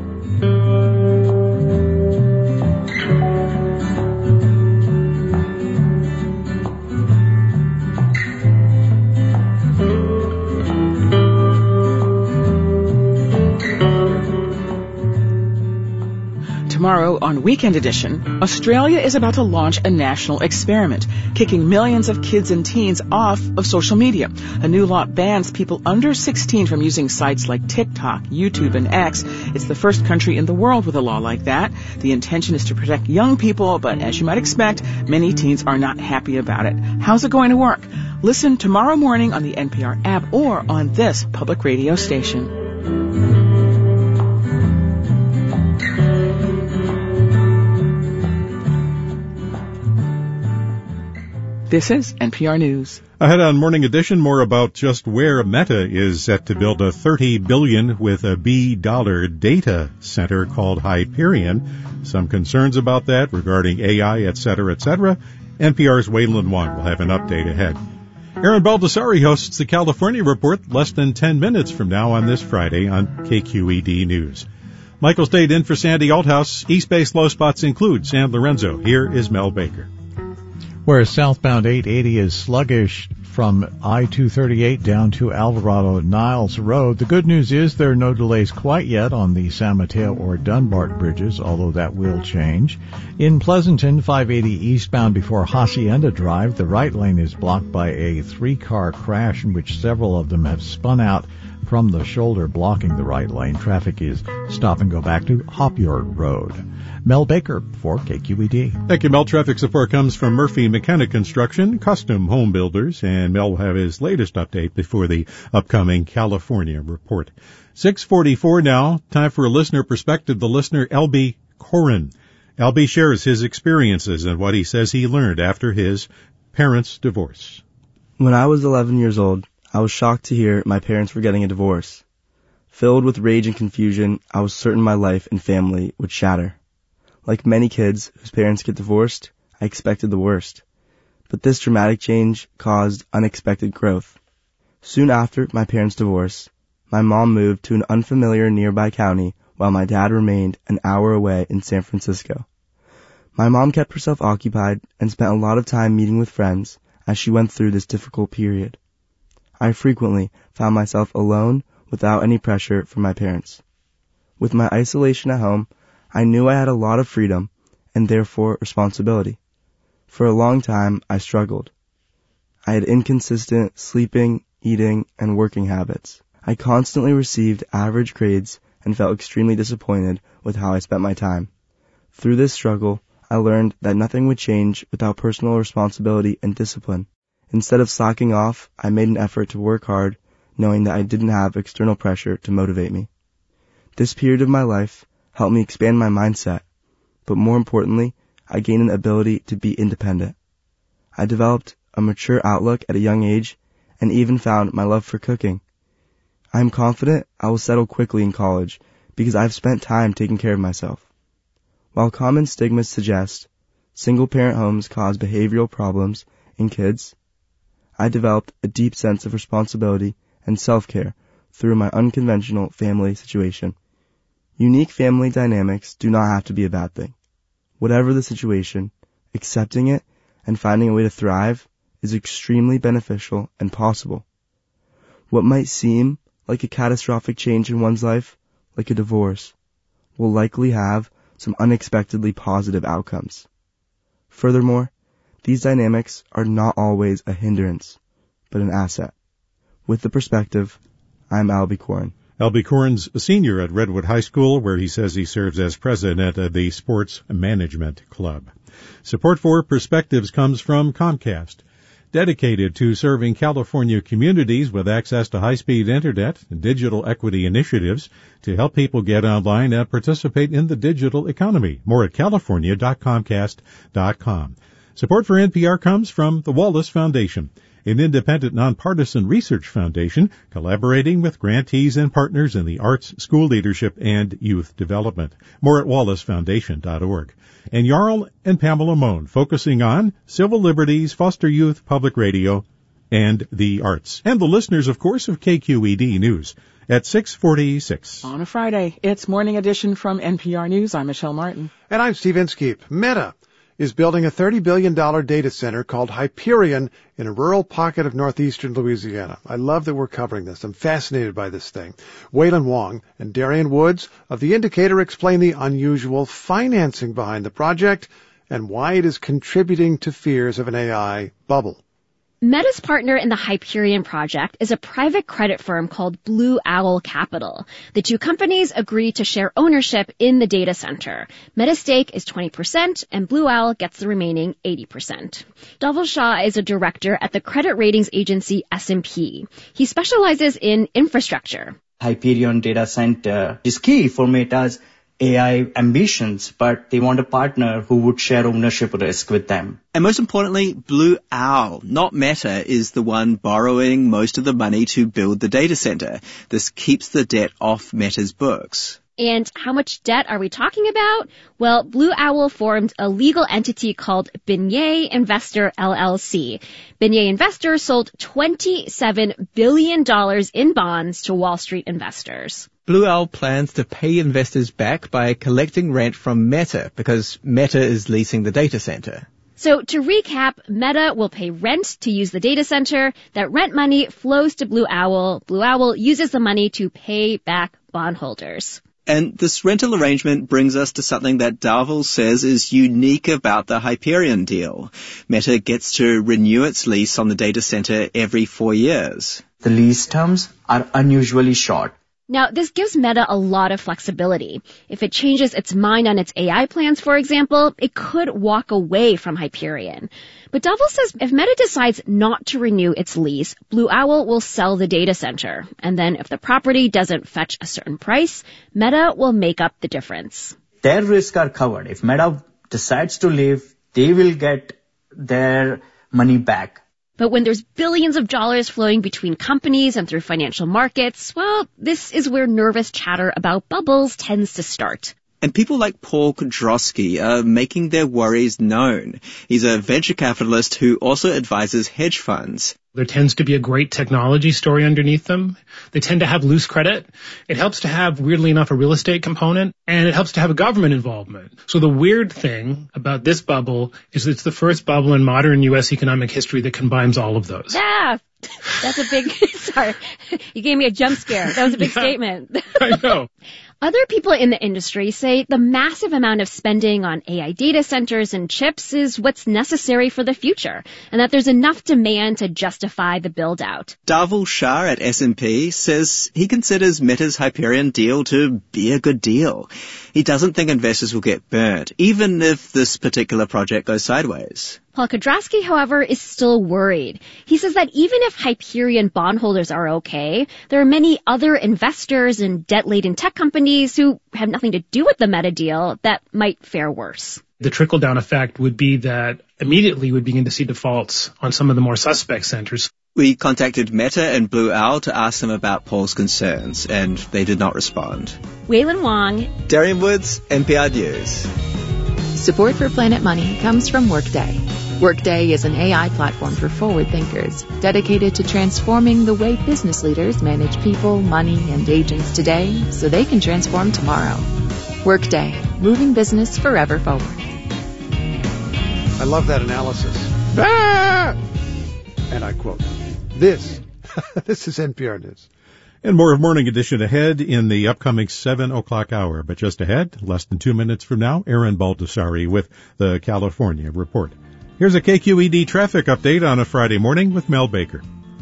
Tomorrow on Weekend Edition, Australia is about to launch a national experiment, kicking millions of kids and teens off of social media. A new law bans people under sixteen from using sites like TikTok, YouTube, and X. It's the first country in the world with a law like that. The intention is to protect young people, but as you might expect, many teens are not happy about it. How's it going to work? Listen tomorrow morning on the N P R app or on this public radio station. This is N P R News.
Ahead on Morning Edition, more about just where Meta is set to build a thirty billion dollars with a B dollar data center called Hyperion. Some concerns about that regarding A I, et cetera, et cetera. N P R's Waylon Wong will have an update ahead. Aaron Baldessari hosts the California Report less than ten minutes from now on this Friday on K Q E D News. Michael stayed in for Sandy Althouse. East-based low spots include San Lorenzo. Here is Mel Baker.
Whereas southbound eight eighty is sluggish from I two thirty-eight down to Alvarado Niles Road. The good news is there are no delays quite yet on the San Mateo or Dunbar bridges, although that will change. In Pleasanton, five eighty eastbound before Hacienda Drive, the right lane is blocked by a three-car crash in which several of them have spun out from the shoulder, blocking the right lane. Traffic is stop and go back to Hopyard Road. Mel Baker for K Q E D.
Thank you, Mel. Traffic support comes from Murphy McKenna Construction, custom home builders, and Mel will have his latest update before the upcoming California report. six forty-four now. Time for a listener perspective. The listener, L B Corin. L B shares his experiences and what he says he learned after his parents' divorce.
When I was eleven years old, I was shocked to hear my parents were getting a divorce. Filled with rage and confusion, I was certain my life and family would shatter. Like many kids whose parents get divorced, I expected the worst. But this dramatic change caused unexpected growth. Soon after my parents' divorce, my mom moved to an unfamiliar nearby county while my dad remained an hour away in San Francisco. My mom kept herself occupied and spent a lot of time meeting with friends as she went through this difficult period. I frequently found myself alone without any pressure from my parents. With my isolation at home, I knew I had a lot of freedom and therefore responsibility. For a long time, I struggled. I had inconsistent sleeping, eating, and working habits. I constantly received average grades and felt extremely disappointed with how I spent my time. Through this struggle, I learned that nothing would change without personal responsibility and discipline. Instead of slacking off, I made an effort to work hard, knowing that I didn't have external pressure to motivate me. This period of my life helped me expand my mindset, but more importantly, I gained an ability to be independent. I developed a mature outlook at a young age and even found my love for cooking. I am confident I will settle quickly in college because I have spent time taking care of myself. While common stigmas suggest single-parent homes cause behavioral problems in kids, I developed a deep sense of responsibility and self-care through my unconventional family situation. Unique family dynamics do not have to be a bad thing. Whatever the situation, accepting it and finding a way to thrive is extremely beneficial and possible. What might seem like a catastrophic change in one's life, like a divorce, will likely have some unexpectedly positive outcomes. Furthermore, these dynamics are not always a hindrance, but an asset. With the perspective, I'm Albie Corrin.
Albie Corrin's a senior at Redwood High School, where he says he serves as president of the Sports Management Club. Support for Perspectives comes from Comcast, dedicated to serving California communities with access to high-speed internet and digital equity initiatives to help people get online and participate in the digital economy. More at california dot comcast dot com. Support for N P R comes from the Wallace Foundation, an independent nonpartisan research foundation collaborating with grantees and partners in the arts, school leadership, and youth development. More at wallace foundation dot org. And Jarl and Pamela Mohn, focusing on civil liberties, foster youth, public radio, and the arts. And the listeners, of course, of K Q E D News at six forty-six.
On a Friday, it's Morning Edition from N P R News. I'm Michelle Martin.
And I'm Steve Inskeep. Meta is building a thirty billion dollars data center called Hyperion in a rural pocket of northeastern Louisiana. I love that we're covering this. I'm fascinated by this thing. Waylon Wong and Darian Woods of The Indicator explain the unusual financing behind the project and why it is contributing to fears of an A I bubble.
Meta's partner in the Hyperion project is a private credit firm called Blue Owl Capital. The two companies agree to share ownership in the data center. Meta's stake is twenty percent, and Blue Owl gets the remaining eighty percent. Dhaval Shah is a director at the credit ratings agency S and P. He specializes in infrastructure.
Hyperion Data Center is key for Meta's A I ambitions, but they want a partner who would share ownership risk with them.
And most importantly, Blue Owl, not Meta, is the one borrowing most of the money to build the data center. This keeps the debt off Meta's books.
And how much debt are we talking about? Well, Blue Owl formed a legal entity called Beignet Investor L L C. Beignet Investor sold twenty-seven billion dollars in bonds to Wall Street investors.
Blue Owl plans to pay investors back by collecting rent from Meta because Meta is leasing the data center.
So to recap, Meta will pay rent to use the data center. That rent money flows to Blue Owl. Blue Owl uses the money to pay back bondholders.
And this rental arrangement brings us to something that Dhaval says is unique about the Hyperion deal. Meta gets to renew its lease on the data center every four years.
The lease terms are unusually short.
Now, this gives Meta a lot of flexibility. If it changes its mind on its A I plans, for example, it could walk away from Hyperion. But Dhaval says if Meta decides not to renew its lease, Blue Owl will sell the data center. And then if the property doesn't fetch a certain price, Meta will make up the difference.
Their risks are covered. If Meta decides to leave, they will get their money back.
But when there's billions of dollars flowing between companies and through financial markets, well, this is where nervous chatter about bubbles tends to start.
And people like Paul Kudrowski are making their worries known. He's a venture capitalist who also advises hedge funds.
There tends to be a great technology story underneath them. They tend to have loose credit. It helps to have, weirdly enough, a real estate component, and it helps to have a government involvement. So the weird thing about this bubble is it's the first bubble in modern U S economic history that combines all of those.
Yeah, that's a big, sorry, you gave me a jump scare. That was a big
yeah.
statement.
I know.
Other people in the industry say the massive amount of spending on A I data centers and chips is what's necessary for the future, and that there's enough demand to justify the build-out.
Dhaval Shah at S and P says he considers Meta's Hyperion deal to be a good deal. He doesn't think investors will get burnt, even if this particular project goes sideways.
Paul Kudrowski, however, is still worried. He says that even if Hyperion bondholders are okay, there are many other investors and debt-laden tech companies who have nothing to do with the Meta deal that might fare worse.
The trickle-down effect would be that immediately we'd begin to see defaults on some of the more suspect centers.
We contacted Meta and Blue Owl to ask them about Paul's concerns, and they did not respond.
Waylon Wong,
Darian Woods, N P R News.
Support for Planet Money comes from Workday. Workday is an A I platform for forward thinkers, dedicated to transforming the way business leaders manage people, money, and agents today so they can transform tomorrow. Workday, moving business forever forward.
I love that analysis. Ah! And I quote, this, this is N P R News.
And more of Morning Edition ahead in the upcoming seven o'clock hour. But just ahead, less than two minutes from now, Aaron Baldessari with the California Report. Here's a K Q E D traffic update on a Friday morning with Mel Baker.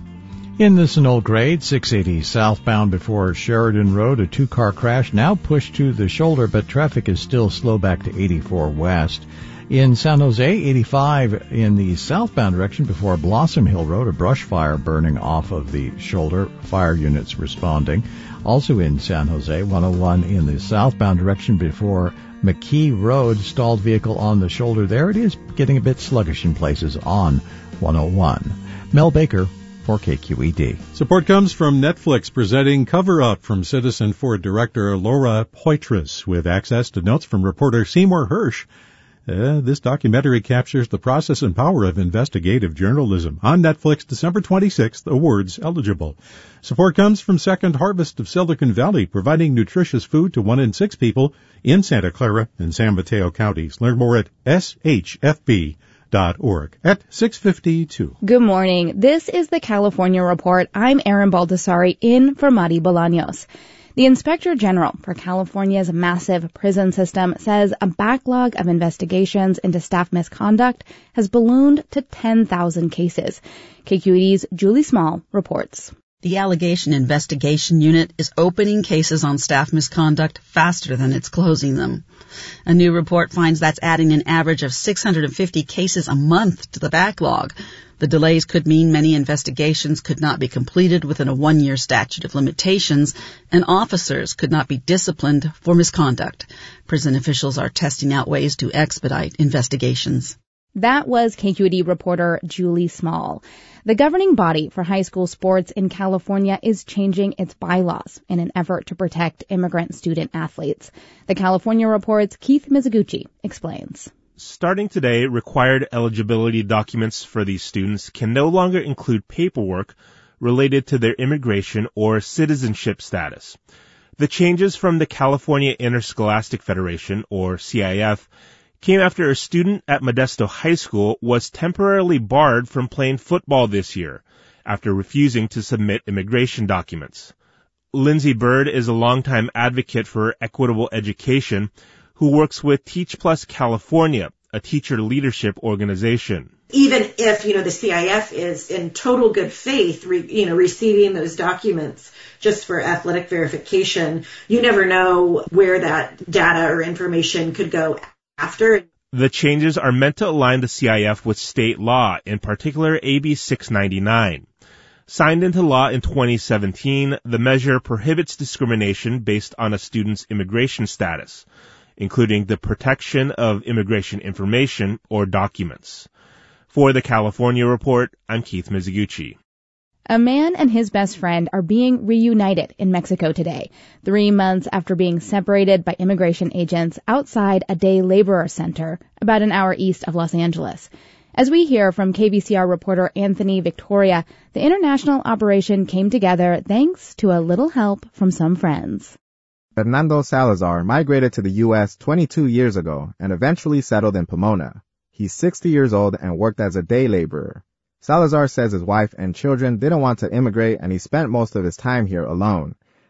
In the Sunol grade, six eighty southbound before Sheridan Road, a two-car crash now pushed to the shoulder, but traffic is still slow back to eighty-four west. In San Jose, eighty-five in the southbound direction before Blossom Hill Road, a brush fire burning off of the shoulder, fire units responding. Also in San Jose, one oh one in the southbound direction before McKee Road, stalled vehicle on the shoulder there. It is getting a bit sluggish in places on one oh one. Mel Baker for K Q E D.
Support comes from Netflix, presenting Cover Up from Citizen Ford director Laura Poitras, with access to notes from reporter Seymour Hersh. Uh, this documentary captures the process and power of investigative journalism. On Netflix, December twenty-sixth, awards eligible. Support comes from Second Harvest of Silicon Valley, providing nutritious food to one in six people in Santa Clara and San Mateo counties. Learn more at S H F B dot org. At six fifty-two.
Good morning. This is the California Report. I'm Aaron Baldessari in for Mari Bolaños. The Inspector General for California's massive prison system says a backlog of investigations into staff misconduct has ballooned to ten thousand cases. K Q E D's Julie Small reports.
The Allegation Investigation Unit is opening cases on staff misconduct faster than it's closing them. A new report finds that's adding an average of six hundred fifty cases a month to the backlog. The delays could mean many investigations could not be completed within a one-year statute of limitations, and officers could not be disciplined for misconduct. Prison officials are testing out ways to expedite investigations.
That was K Q E D reporter Julie Small. The governing body for high school sports in California is changing its bylaws in an effort to protect immigrant student athletes. The California Report's Keith Mizuguchi explains.
Starting today, required eligibility documents for these students can no longer include paperwork related to their immigration or citizenship status. The changes from the California Interscholastic Federation, or C I F, came after a student at Modesto High School was temporarily barred from playing football this year after refusing to submit immigration documents. Lindsay Bird is a longtime advocate for equitable education who works with Teach Plus California, a teacher leadership organization.
Even if, you know, the C I F is in total good faith, re, you know, receiving those documents just for athletic verification, you never know where that data or information could go after.
The changes are meant to align the C I F with state law, in particular A B six ninety-nine. Signed into law in twenty seventeen, the measure prohibits discrimination based on a student's immigration status, including the protection of immigration information or documents. For the California Report, I'm Keith Mizuguchi.
A man and his best friend are being reunited in Mexico today, three months after being separated by immigration agents outside a day laborer center about an hour east of Los Angeles. As we hear from K V C R reporter Anthony Victoria, the international operation came together thanks to a little help from some friends.
Fernando Salazar migrated to the U S twenty-two years ago and eventually settled in Pomona. He's sixty years old and worked as a day laborer. Salazar says his wife and children didn't want to immigrate and he spent most of his time here alone.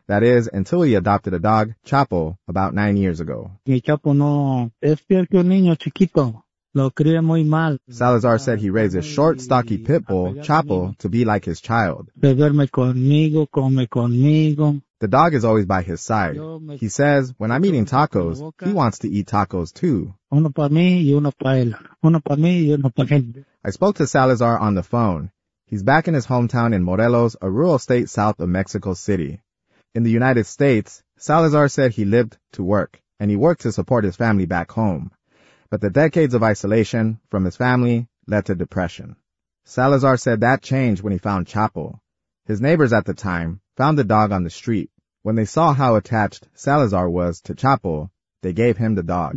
That is, until he adopted a dog, Chapo, about nine years ago.
Mi Chapo no es peor que un niño chiquito. Lo cría muy mal.
Salazar said he raised his short, stocky pit bull, Chapo, to be like his child.
Se duerme conmigo, come conmigo.
The dog is always by his side. He says, when I'm eating tacos, he wants to eat tacos too.
Uno para mí y uno para él. Uno para mí y uno para él.
I spoke to Salazar on the phone. He's back in his hometown in Morelos, a rural state south of Mexico City. In the United States, Salazar said he lived to work, and he worked to support his family back home. But the decades of isolation from his family led to depression. Salazar said that changed when he found Chapo. His neighbors at the time found the dog on the street. When they saw how attached Salazar was to Chapo, they gave him the dog.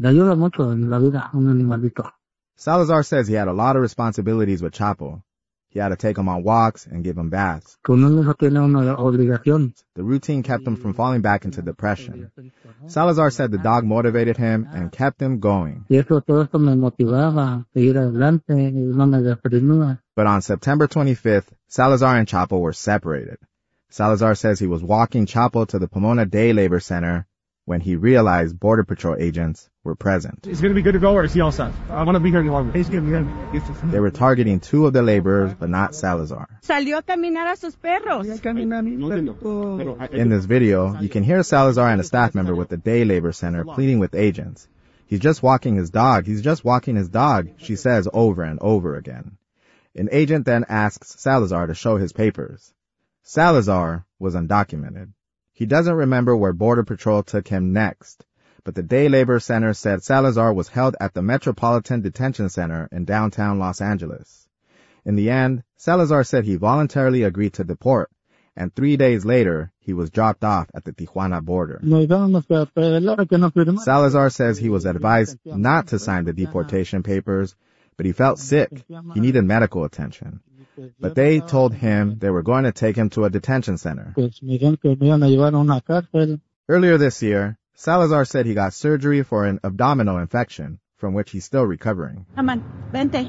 Salazar says he had a lot of responsibilities with Chapo. He had to take him on walks and give him baths. The routine kept him from falling back into depression. Salazar said the dog motivated him and kept him going. But on September twenty-fifth, Salazar and Chapo were separated. Salazar says he was walking Chapo to the Pomona Day Labor Center when he realized Border Patrol agents were present.
It's going to be good to go or see all set. I want to be here any longer. It's going to be good.
They were targeting two of the laborers, but not Salazar.
Salió a caminar a sus perros.
In this video, you can hear Salazar and a staff member with the Day Labor Center pleading with agents. He's just walking his dog. He's just walking his dog, she says over and over again. An agent then asks Salazar to show his papers. Salazar was undocumented. He doesn't remember where Border Patrol took him next, but the Day Labor Center said Salazar was held at the Metropolitan Detention Center in downtown Los Angeles. In the end, Salazar said he voluntarily agreed to deport, and three days later, he was dropped off at the Tijuana border. Salazar says he was advised not to sign the deportation papers, but he felt sick. He needed medical attention. But they told him they were going to take him to a detention center. Earlier this year, Salazar said he got surgery for an abdominal infection, from which he's still recovering.
Come on, vente.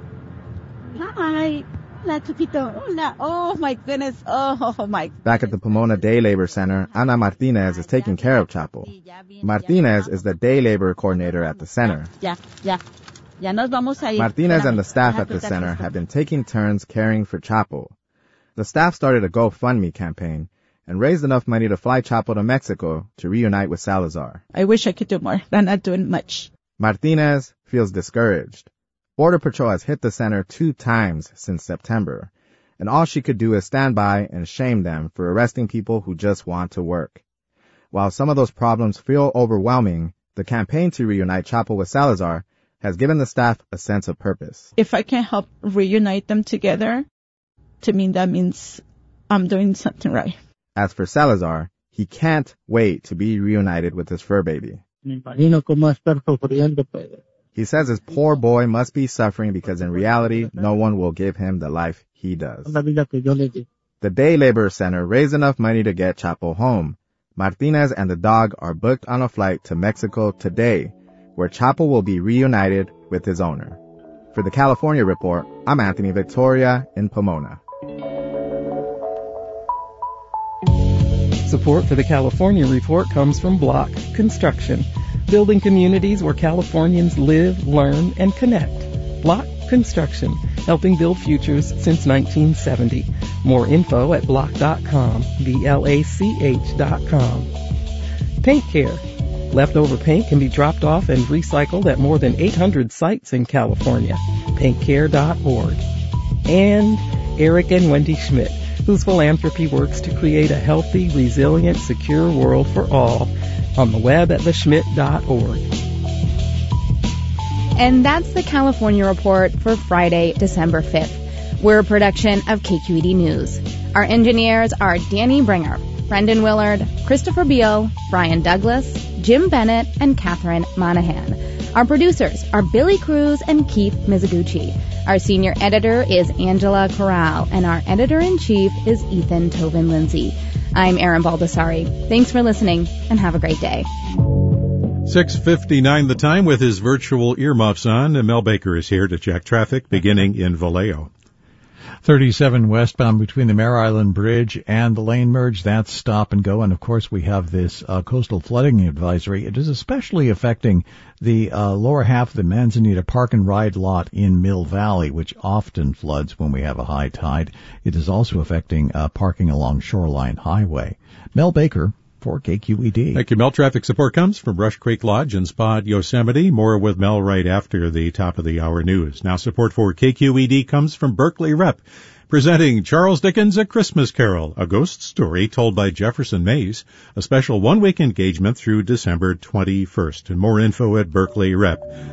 Hi, la chiquito. Hola. Oh my goodness. Oh my.
Back at the Pomona Day Labor Center, Ana Martinez is taking care of Chapo. Martinez is the day labor coordinator at the center.
Yeah, yeah.
Martinez and the staff at the center have been taking turns caring for Chapo. The staff started a GoFundMe campaign and raised enough money to fly Chapo to Mexico to reunite with Salazar.
I wish I could do more. I'm not doing much.
Martinez feels discouraged. Border Patrol has hit the center two times since September, and all she could do is stand by and shame them for arresting people who just want to work. While some of those problems feel overwhelming, the campaign to reunite Chapo with Salazar has given the staff a sense of purpose.
If I can help reunite them together, to me that means I'm doing something right.
As for Salazar, he can't wait to be reunited with his fur baby. He says his poor boy must be suffering because in reality, no one will give him the life he does. The Day Labor Center raised enough money to get Chapo home. Martinez and the dog are booked on a flight to Mexico today, where Chapo will be reunited with his owner. For the California Report, I'm Anthony Victoria in Pomona.
Support for the California Report comes from Block Construction, building communities where Californians live, learn, and connect. Block Construction, helping build futures since nineteen seventy. More info at block dot com, B L A C H dot com. Paint Care. Leftover paint can be dropped off and recycled at more than eight hundred sites in California. paint care dot org. And Eric and Wendy Schmidt, whose philanthropy works to create a healthy, resilient, secure world for all, on the web at the schmidt dot org.
And that's the California Report for Friday, December fifth. We're a production of K Q E D News. Our engineers are Danny Bringer, Brendan Willard, Christopher Beal, Brian Douglas, Jim Bennett, and Catherine Monahan. Our producers are Billy Cruz and Keith Mizuguchi. Our senior editor is Angela Corral, and our editor-in-chief is Ethan Tobin Lindsay. I'm Erin Baldessari. Thanks for listening, and have a great day.
six fifty-nine the time with his virtual earmuffs on. Mel Baker is here to check traffic beginning in Vallejo.
thirty-seven westbound between the Mare Island Bridge and the lane merge. That's stop and go. And of course, we have this uh, coastal flooding advisory. It is especially affecting the uh, lower half of the Manzanita Park and Ride lot in Mill Valley, which often floods when we have a high tide. It is also affecting uh, parking along Shoreline Highway. Mel Baker for K Q E D.
Thank you, Mel. Traffic support comes from Rush Creek Lodge and Spa at Yosemite. More with Mel right after the top of the hour news. Now support for K Q E D comes from Berkeley Rep, presenting Charles Dickens' A Christmas Carol, a ghost story told by Jefferson Mays, a special one-week engagement through December twenty-first. And more info at Berkeley Rep.